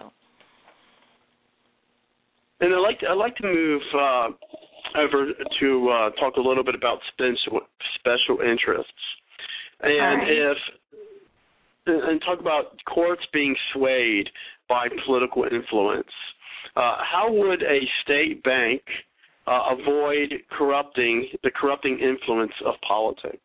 And I'd like to, I'd like to move uh, over to uh, talk a little bit about special, special interests, and right. if and talk about courts being swayed by political influence. uh, how would a state bank uh, avoid corrupting the corrupting influence of politics?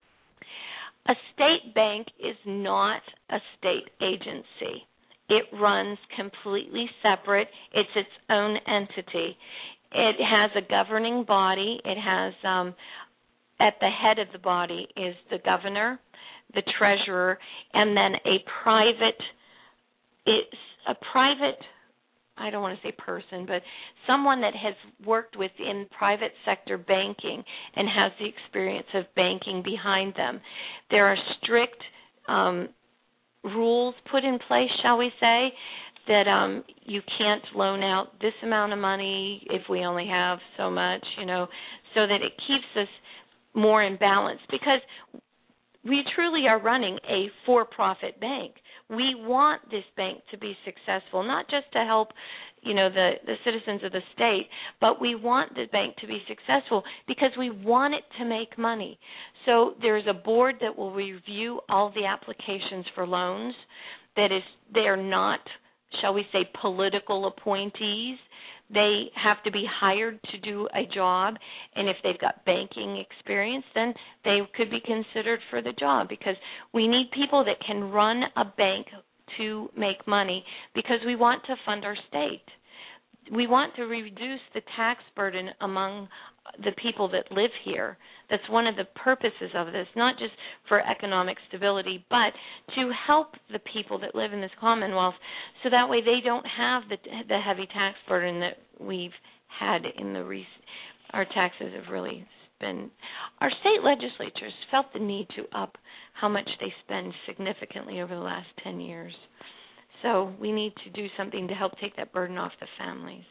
A state bank is not a state agency. It runs completely separate. It's its own entity. It has a governing body. It has, um, at the head of the body is the governor, the treasurer, and then a private, it's a private, I don't want to say person, but someone that has worked within private sector banking and has the experience of banking behind them. There are strict um, rules put in place, shall we say, that um, you can't loan out this amount of money if we only have so much, you know, so that it keeps us more in balance, because we truly are running a for-profit bank. We want this bank to be successful, not just to help, you know, the, the citizens of the state, but we want the bank to be successful because we want it to make money. So there's a board that will review all the applications for loans. That is, they are not, shall we say, political appointees. They have to be hired to do a job, and if they've got banking experience, then they could be considered for the job, because we need people that can run a bank to make money, because we want to fund our state. We want to reduce the tax burden among the people that live here. That's one of the purposes of this, not just for economic stability, but to help the people that live in this Commonwealth, so that way they don't have the the heavy tax burden that we've had in the recent. Our taxes have really been. Our state legislatures felt the need to up how much they spend significantly over the last ten years. So we need to do something to help take that burden off the families.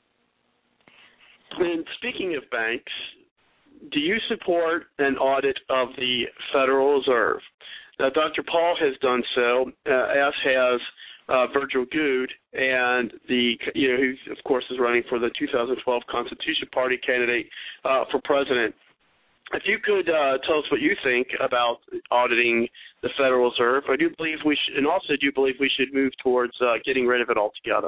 And speaking of banks, do you support an audit of the Federal Reserve? Now, Doctor Paul has done so, uh, as has uh, Virgil Goode, and the you know who of course is running for the two thousand twelve Constitution Party candidate uh, for president. If you could uh, tell us what you think about auditing the Federal Reserve, I do believe we should, and also do you believe we should move towards uh, getting rid of it altogether?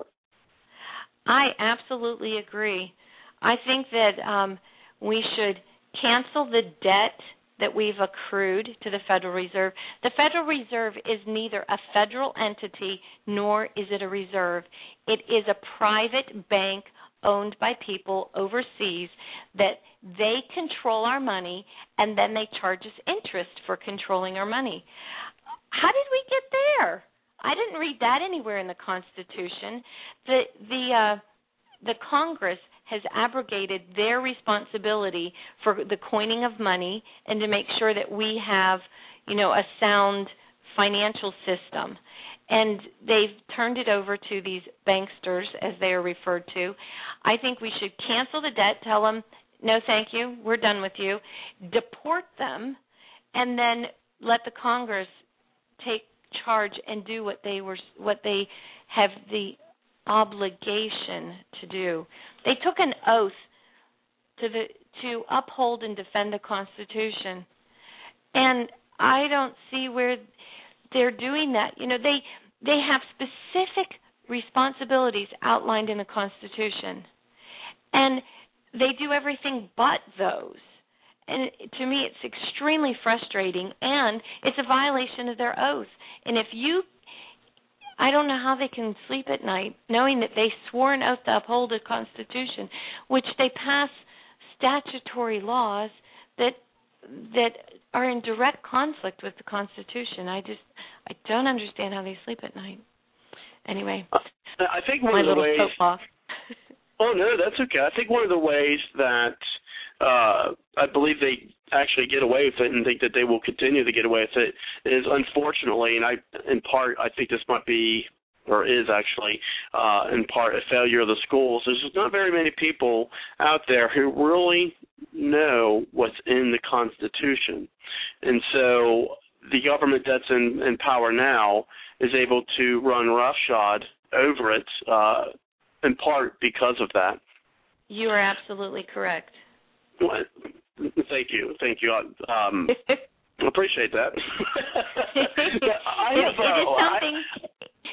I absolutely agree. I think that um, we should cancel the debt that we've accrued to the Federal Reserve. The Federal Reserve is neither a federal entity nor is it a reserve. It is a private bank owned by people overseas that they control our money, and then they charge us interest for controlling our money. How did we get there? I didn't read that anywhere in the Constitution. The the uh, the Congress has abrogated their responsibility for the coining of money and to make sure that we have, you know, a sound financial system. And they've turned it over to these banksters, as they are referred to. I think we should cancel the debt, tell them, no, thank you, we're done with you, deport them, and then let the Congress take charge and do what they were, what they have the obligation to do. They took an oath to the to uphold and defend the Constitution, and I don't see where they're doing that. You know, they they have specific responsibilities outlined in the Constitution, and they do everything but those. And it, to me, it's extremely frustrating, and it's a violation of their oath. And if you, I don't know how they can sleep at night knowing that they swore an oath to uphold the Constitution, which they pass statutory laws that that are in direct conflict with the Constitution. I just, I don't understand how they sleep at night. Anyway, I think one my of the little ways. soapbox. Oh no, that's okay. I think one of the ways that uh, I believe they actually get away with it, and think that they will continue to get away with it, is unfortunately, and I, in part, I think this might be, or is actually, uh, in part, a failure of the schools. There's just not very many people out there who really know what's in the Constitution. And so the government that's in, in power now is able to run roughshod over it, uh, in part because of that. You are absolutely correct. Well, thank you. Thank you. Um, I appreciate that. I have, it, it is something... I,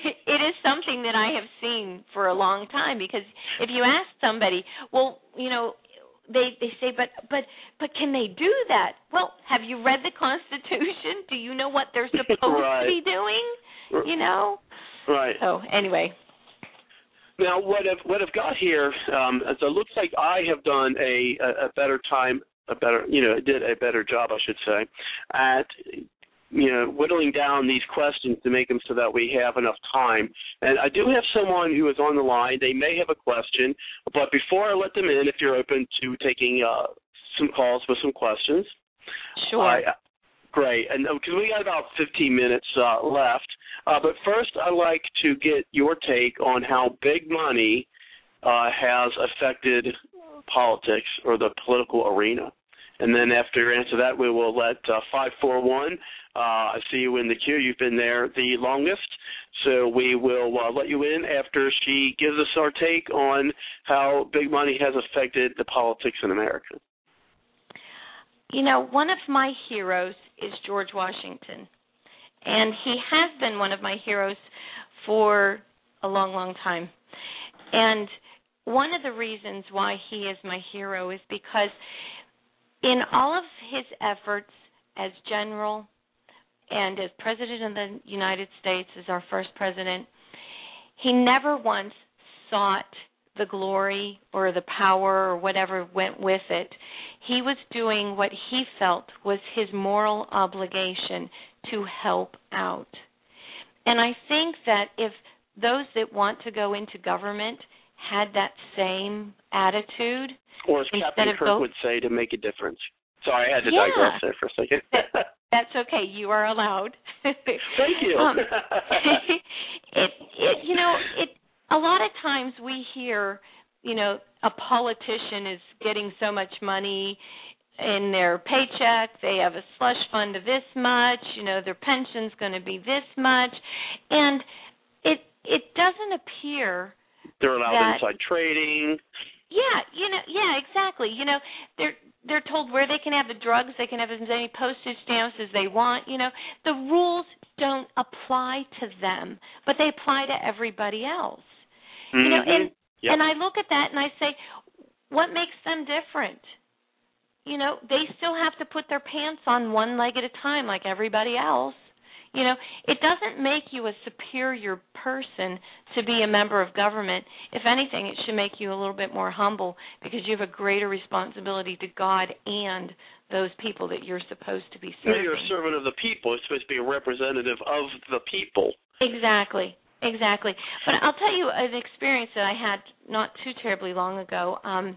it is something that I have seen for a long time, because if you ask somebody, well, you know, they they say, but but but can they do that? Well, have you read the Constitution? Do you know what they're supposed right. to be doing? You know? Right. So anyway. Now, what I've what I've got here, um, so it looks like I have done a, a, a better time, a better, you know, did a better job, I should say, at, you know, whittling down these questions to make them so that we have enough time. And I do have someone who is on the line. They may have a question, but before I let them in, if you're open to taking uh, some calls with some questions. Sure. I, great. And because we got about fifteen minutes uh, left. Uh, but first, I'd like to get your take on how big money uh, has affected politics or the political arena. And then after you answer that, we will let uh, five four one, uh, I see you in the queue. You've been there the longest. So we will uh, let you in after she gives us our take on how big money has affected the politics in America. You know, one of my heroes is George Washington. And he has been one of my heroes for a long, long time. And one of the reasons why he is my hero is because in all of his efforts as general and as President of the United States, as our first president, he never once sought the glory or the power or whatever went with it. He was doing what he felt was his moral obligation to help out. And I think that if those that want to go into government had that same attitude, or as Captain Kirk go- would say, to make a difference. Sorry, I had to yeah. digress there for a second. that, that's okay. You are allowed. Thank you. um, it, it, you know, it. A lot of times we hear, you know, a politician is getting so much money in their paycheck, they have a slush fund of this much, you know, their pension's going to be this much, and it it doesn't appear they're allowed that, inside trading. Yeah, you know, yeah, exactly. You know, they're they're told where they can have the drugs, they can have as many postage stamps as they want. You know, the rules don't apply to them, but they apply to everybody else. Mm-hmm. You know, and yep. and I look at that and I say, what makes them different? You know, they still have to put their pants on one leg at a time like everybody else. You know, it doesn't make you a superior person to be a member of government. If anything, it should make you a little bit more humble because you have a greater responsibility to God and those people that you're supposed to be serving. You're a servant of the people. It's supposed to be a representative of the people. Exactly. Exactly. But I'll tell you an experience that I had not too terribly long ago. Um,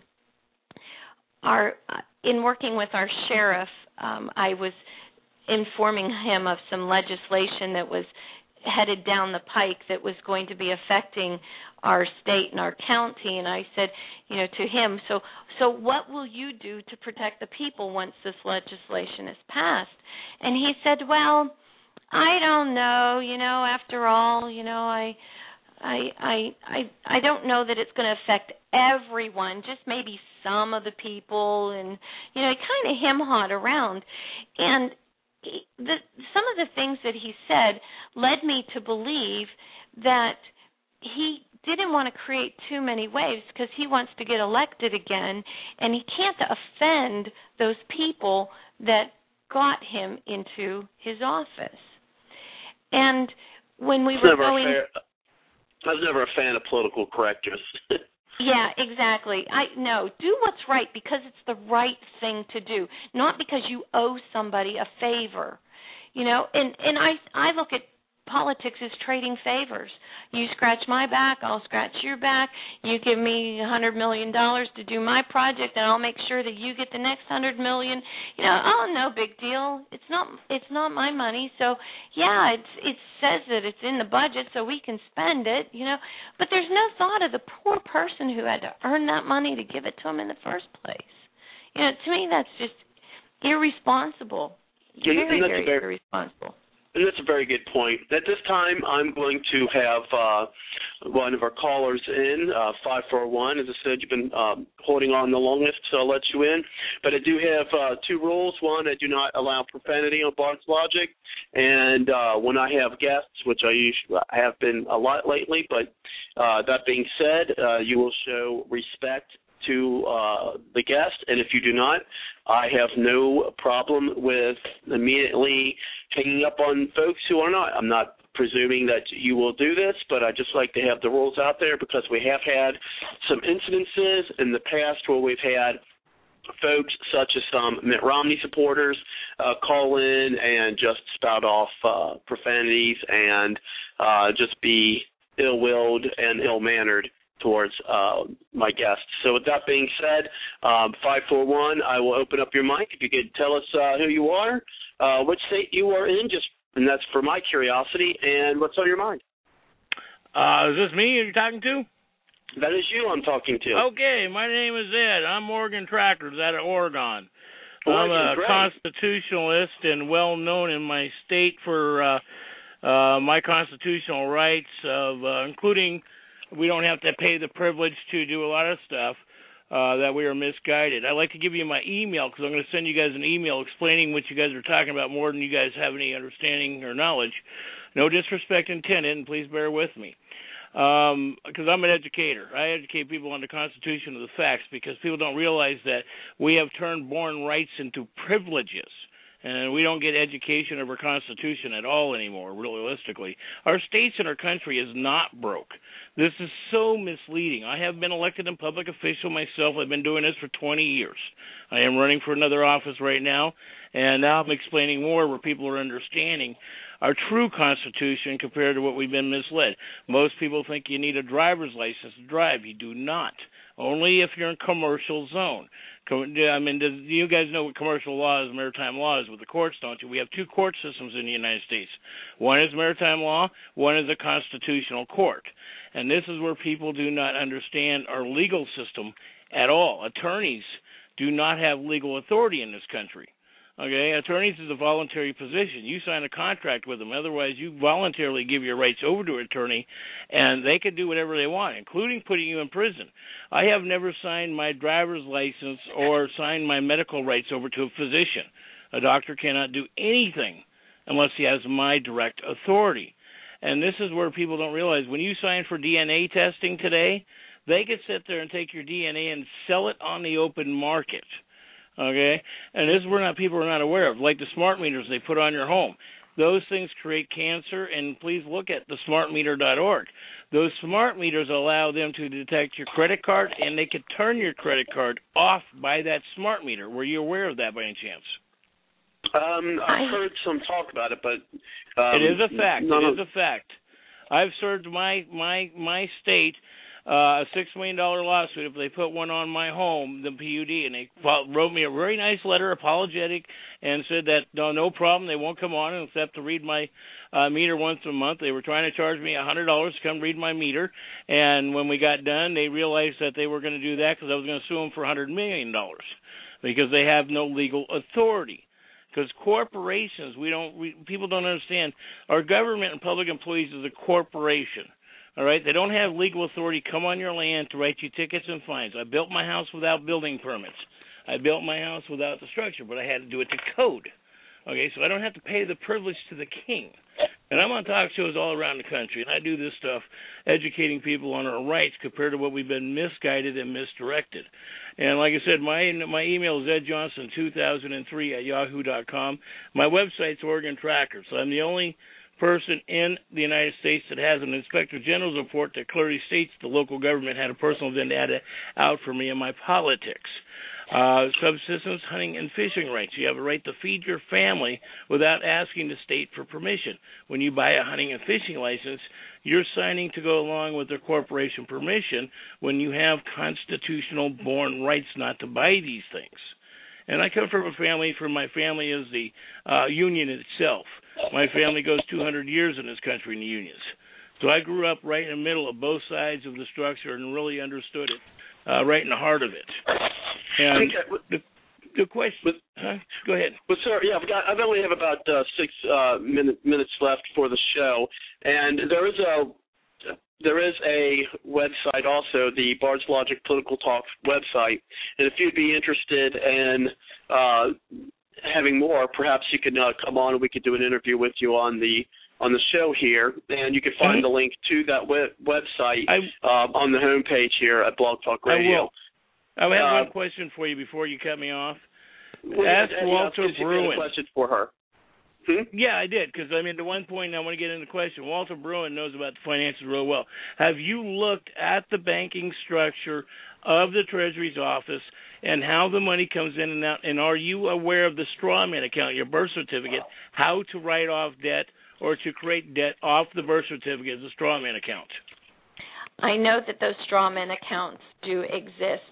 our uh, in working with our sheriff, um, I was informing him of some legislation that was headed down the pike that was going to be affecting our state and our county. And I said, you know, to him, so so what will you do to protect the people once this legislation is passed? And he said, well, I don't know, you know, after all, you know, I I I I I don't know that it's going to affect everyone, just maybe some of the people. And, you know, he kind of hem-hawed around. And he, the, some of the things that he said led me to believe that he didn't want to create too many waves because he wants to get elected again, and he can't offend those people that got him into his office. And when we were going... I was never a fan of political correctness. Yeah, exactly. I no, do what's right because it's the right thing to do, not because you owe somebody a favor. You know, and, and I I look at politics as trading favors. You scratch my back, I'll scratch your back. You give me a hundred million dollars to do my project, and I'll make sure that you get the next hundred million. You know, oh, no big deal. It's not it's not my money, so yeah, it's it says that it's in the budget, so we can spend it. You know, but there's no thought of the poor person who had to earn that money to give it to them in the first place. You know, to me, that's just irresponsible. Yeah, very, that's very, very irresponsible. And that's a very good point. At this time, I'm going to have uh, one of our callers in, uh, five four one. As I said, you've been um, holding on the longest, so I'll let you in. But I do have uh, two rules. One, I do not allow profanity on Bard's Logic. And uh, when I have guests, which I usually have been a lot lately, but uh, that being said, uh, you will show respect to uh, the guest, and if you do not, I have no problem with immediately hanging up on folks who are not. I'm not presuming that you will do this, but I just like to have the rules out there because we have had some incidences in the past where we've had folks such as some Mitt Romney supporters uh, call in and just spout off uh, profanities and uh, just be ill-willed and ill-mannered towards uh, my guests. So with that being said, um, five four one, I will open up your mic. If you could tell us uh, who you are, uh, which state you are in, just and that's for my curiosity, and what's on your mind. Uh, is this me you're talking to? That is you I'm talking to. Okay, my name is Ed. I'm Morgan Trackers out of Oregon. Oregon, I'm a great. constitutionalist and well known in my state for uh, uh, my constitutional rights of uh, including we don't have to pay the privilege to do a lot of stuff uh, that we are misguided. I'd like to give you my email because I'm going to send you guys an email explaining what you guys are talking about more than you guys have any understanding or knowledge. No disrespect intended, and please bear with me. Because um, I'm an educator. I educate people on the Constitution of the facts because people don't realize that we have turned born rights into privileges. And we don't get education of our Constitution at all anymore, realistically. Our states and our country is not broke. This is so misleading. I have been elected in public official myself. I've been doing this for twenty years. I am running for another office right now, and now I'm explaining more where people are understanding our true Constitution compared to what we've been misled. Most people think you need a driver's license to drive. You do not. Only if you're in commercial zone. I mean, do you guys know what commercial law is, maritime law is with the courts, don't you? We have two court systems in the United States. One is maritime law, one is a constitutional court. And this is where people do not understand our legal system at all. Attorneys do not have legal authority in this country. Okay, attorneys is a voluntary position. You sign a contract with them. Otherwise, you voluntarily give your rights over to an attorney, and they can do whatever they want, including putting you in prison. I have never signed my driver's license or signed my medical rights over to a physician. A doctor cannot do anything unless he has my direct authority. And this is where people don't realize. When you sign for D N A testing today, they could sit there and take your D N A and sell it on the open market. Okay, and this is where not people are not aware of, like the smart meters they put on your home. Those things create cancer, and please look at the smart meter dot org. Those smart meters allow them to detect your credit card, and they could turn your credit card off by that smart meter. Were you aware of that by any chance? Um, I've heard some talk about it, but um, it is a fact. It is a fact. I've served my my my state Uh, a six million dollar lawsuit if they put one on my home, the P U D, and they wrote me a very nice letter, apologetic, and said that no, no problem, they won't come on except to read my uh, meter once a month. They were trying to charge me a hundred dollars to come read my meter, and when we got done, they realized that they were going to do that because I was going to sue them for a hundred million dollars because they have no legal authority. Because corporations, we don't, we, people don't understand. Our government and public employees is a corporation. All right, they don't have legal authority to come on your land to write you tickets and fines. I built my house without building permits. I built my house without the structure, but I had to do it to code. Okay, so I don't have to pay the privilege to the king. And I'm on talk shows all around the country, and I do this stuff educating people on our rights compared to what we've been misguided and misdirected. And like I said, my my email is ed johnson two thousand three at yahoo dot com. My website's Oregon Tracker, so I'm the only person in the United States that has an Inspector General's report that clearly states the local government had a personal vendetta out for me in my politics. Uh, subsistence, hunting, and fishing rights. You have a right to feed your family without asking the state for permission. When you buy a hunting and fishing license, you're signing to go along with the corporation permission when you have constitutional born rights not to buy these things. And I come from a family, from my family is the uh, Union itself. My family goes two hundred years in this country in the unions. So I grew up right in the middle of both sides of the structure and really understood it, uh, right in the heart of it. And the, the question. But, huh? Go ahead. But sir, yeah, I've got. I only have about uh, six uh, minute, minutes left for the show, and there is a there is a website also, the Bard's Logic Political Talk website, and if you'd be interested in uh, having more, perhaps you could uh, come on and we could do an interview with you on the on the show here, and you can find mm-hmm. the link to that web, website I, uh, on the homepage here at Blog Talk Radio. I will. I have uh, one question for you before you cut me off. Well, Ask yeah, Walter yeah, Bruin. A question for her. Hmm? Yeah, I did, because, I mean, the one point I want to get into the question, Walter Bruin knows about the finances real well. Have you looked at the banking structure of the Treasury's office and how the money comes in and out, and are you aware of the strawman account, your birth certificate, how to write off debt or to create debt off the birth certificate as a strawman account? I know that those strawman accounts do exist.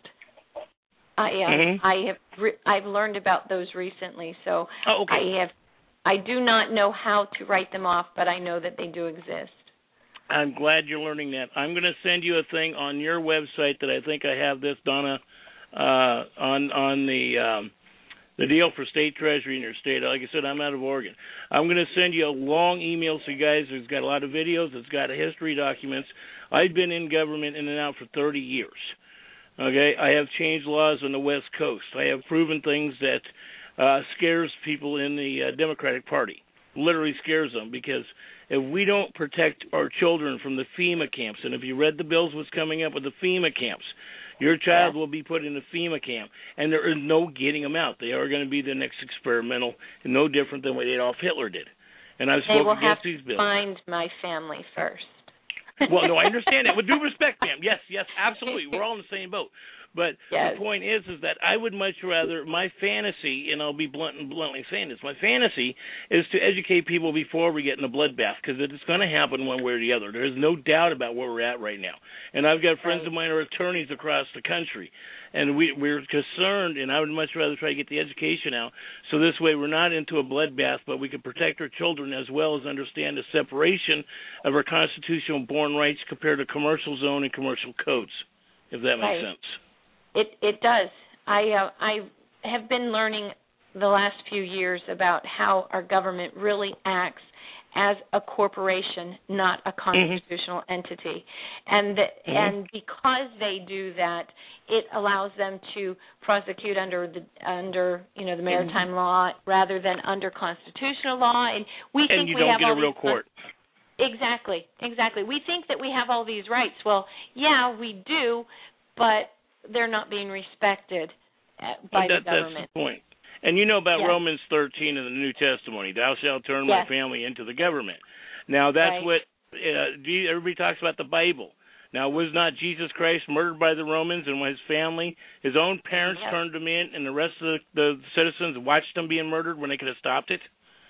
I uh, mm-hmm. I have re- I've learned about those recently, so oh, okay. I have I do not know how to write them off, but I know that they do exist. I'm glad you're learning that. I'm going to send you a thing on your website that I think I have this, Donna, uh, on on the um, the deal for state treasury in your state. Like I said, I'm out of Oregon. I'm going to send you a long email so you guys. It's got a lot of videos. It's got history documents. I've been in government in and out for thirty years. Okay, I have changed laws on the West Coast. I have proven things that uh, scares people in the uh, Democratic Party. Literally scares them, because if we don't protect our children from the FEMA camps, and if you read the bills what's coming up with the FEMA camps, your child yeah. will be put in a FEMA camp, and there is no getting them out. They are going to be the next experimental, and no different than what Adolf Hitler did. And I've spoken against these bills. They will have to find my family first. Well, no, I understand that. With due respect, ma'am. Yes, yes, absolutely. We're all in the same boat. But yes. the point is, is that I would much rather, my fantasy, and I'll be blunt and bluntly saying this, my fantasy is to educate people before we get in a bloodbath, because it's going to happen one way or the other. There is no doubt about where we're at right now. And I've got friends right. of mine who are attorneys across the country, and we, we're concerned, and I would much rather try to get the education out, so this way we're not into a bloodbath, but we can protect our children as well as understand the separation of our constitutional born rights compared to commercial zone and commercial codes, if that makes right. sense. It it does. I uh, I have been learning the last few years about how our government really acts as a corporation, not a constitutional mm-hmm. entity, and the, mm-hmm. and because they do that, it allows them to prosecute under the under you know the maritime mm-hmm. law rather than under constitutional law, and we and think you we don't have get all a real these court. Exactly, exactly. We think that we have all these rights. Well, yeah, we do, but they're not being respected by that, the government. That's the point. And you know about yes. Romans thirteen in the New Testimony, thou shalt turn yes. my family into the government. Now, that's right. what uh, everybody talks about the Bible. Now, was not Jesus Christ murdered by the Romans and his family? His own parents yes. turned him in, and the rest of the, the citizens watched him being murdered when they could have stopped it?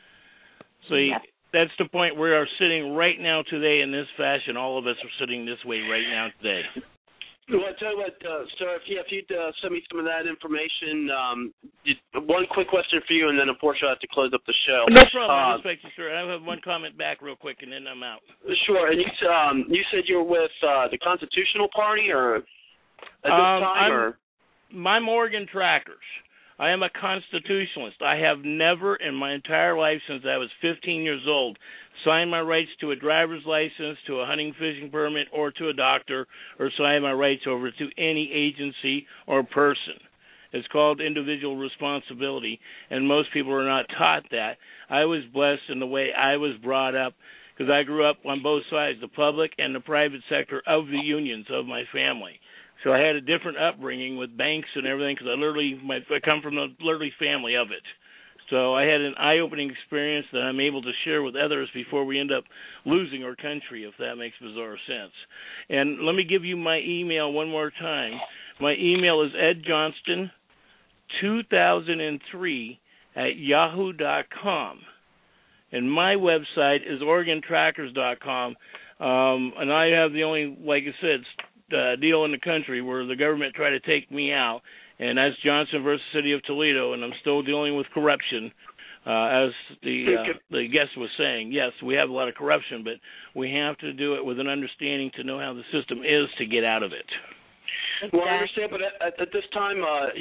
So yes. that's the point we are sitting right now today in this fashion. All of us are sitting this way right now today. Well, I tell you what, uh, sir, if, you, if you'd uh, send me some of that information, um, just one quick question for you, and then, unfortunately, I have to close up the show. No problem. Uh, I respect you, sir. I have one comment back real quick, and then I'm out. Sure. And you, um, you said you were with uh, the Constitutional Party, or at this um, time? I'm, or? I'm Oregon Trackers. I am a constitutionalist. I have never in my entire life since I was fifteen years old signed my rights to a driver's license, to a hunting fishing permit, or to a doctor, or signed my rights over to any agency or person. It's called individual responsibility, and most people are not taught that. I was blessed in the way I was brought up, because I grew up on both sides, the public and the private sector of the unions of my family. So I had a different upbringing with banks and everything, because I literally, my, I come from the literally family of it. So I had an eye-opening experience that I'm able to share with others before we end up losing our country, if that makes bizarre sense. And let me give you my email one more time. My email is edjohnston two thousand three at yahoo dot com. And my website is oregon trackers dot com. Um, and I have the only, like I said, Uh, deal in the country where the government tried to take me out, and that's Johnson versus City of Toledo, and I'm still dealing with corruption, uh, as the uh, the guest was saying. Yes, we have a lot of corruption, but we have to do it with an understanding to know how the system is to get out of it. Well, I understand, but at, at this time, uh, yeah,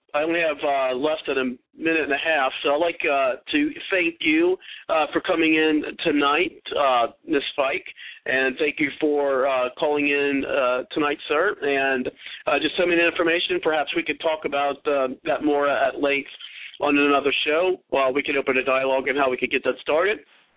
I only have uh, less than a minute and a half, so I'd like uh, to thank you uh, for coming in tonight, uh, Miz Fike, and thank you for uh, calling in uh, tonight, sir. And uh, just send me the information. Perhaps we could talk about uh, that more at length on another show. Well, we could open a dialogue on how we could get that started.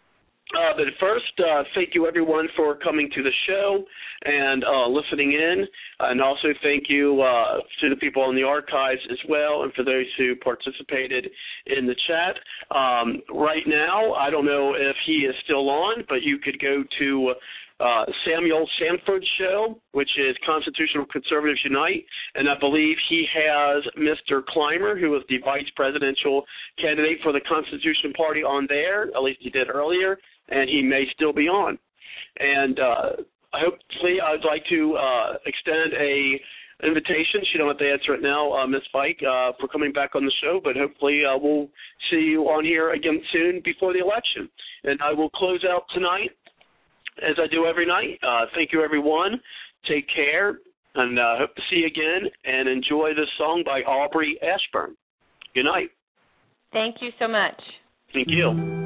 Uh, but first, uh, thank you, everyone, for coming to the show and uh, listening in. And also thank you uh, to the people in the archives as well and for those who participated in the chat. Um, right now, I don't know if he is still on, but you could go to uh, Samuel Sanford's show, which is Constitutional Conservatives Unite, and I believe he has Mister Clymer, who is the vice presidential candidate for the Constitution Party, on there. At least he did earlier. And he may still be on. And uh, hopefully I'd like to uh, extend a invitation. She don't have to answer it now, uh, Miz Fike, uh, for coming back on the show, but hopefully uh, we'll see you on here again soon before the election. And I will close out tonight, as I do every night. Uh, thank you, everyone. Take care, and uh, hope to see you again, and enjoy this song by Aubrey Ashburn. Good night. Thank you so much. Thank you.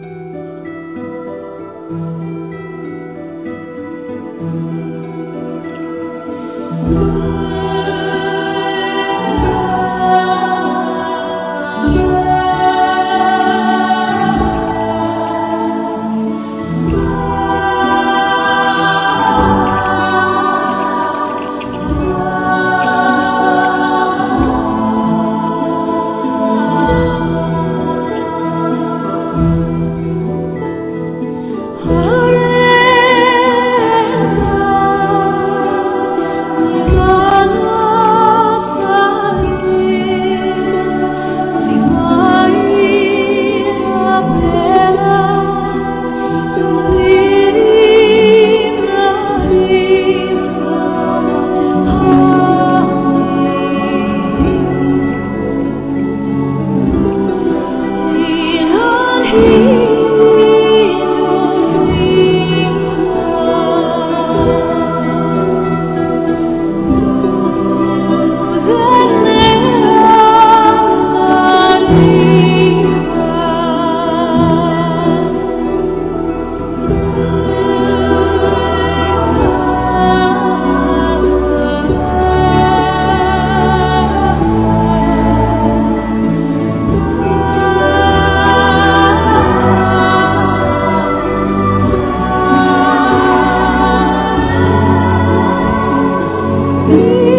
We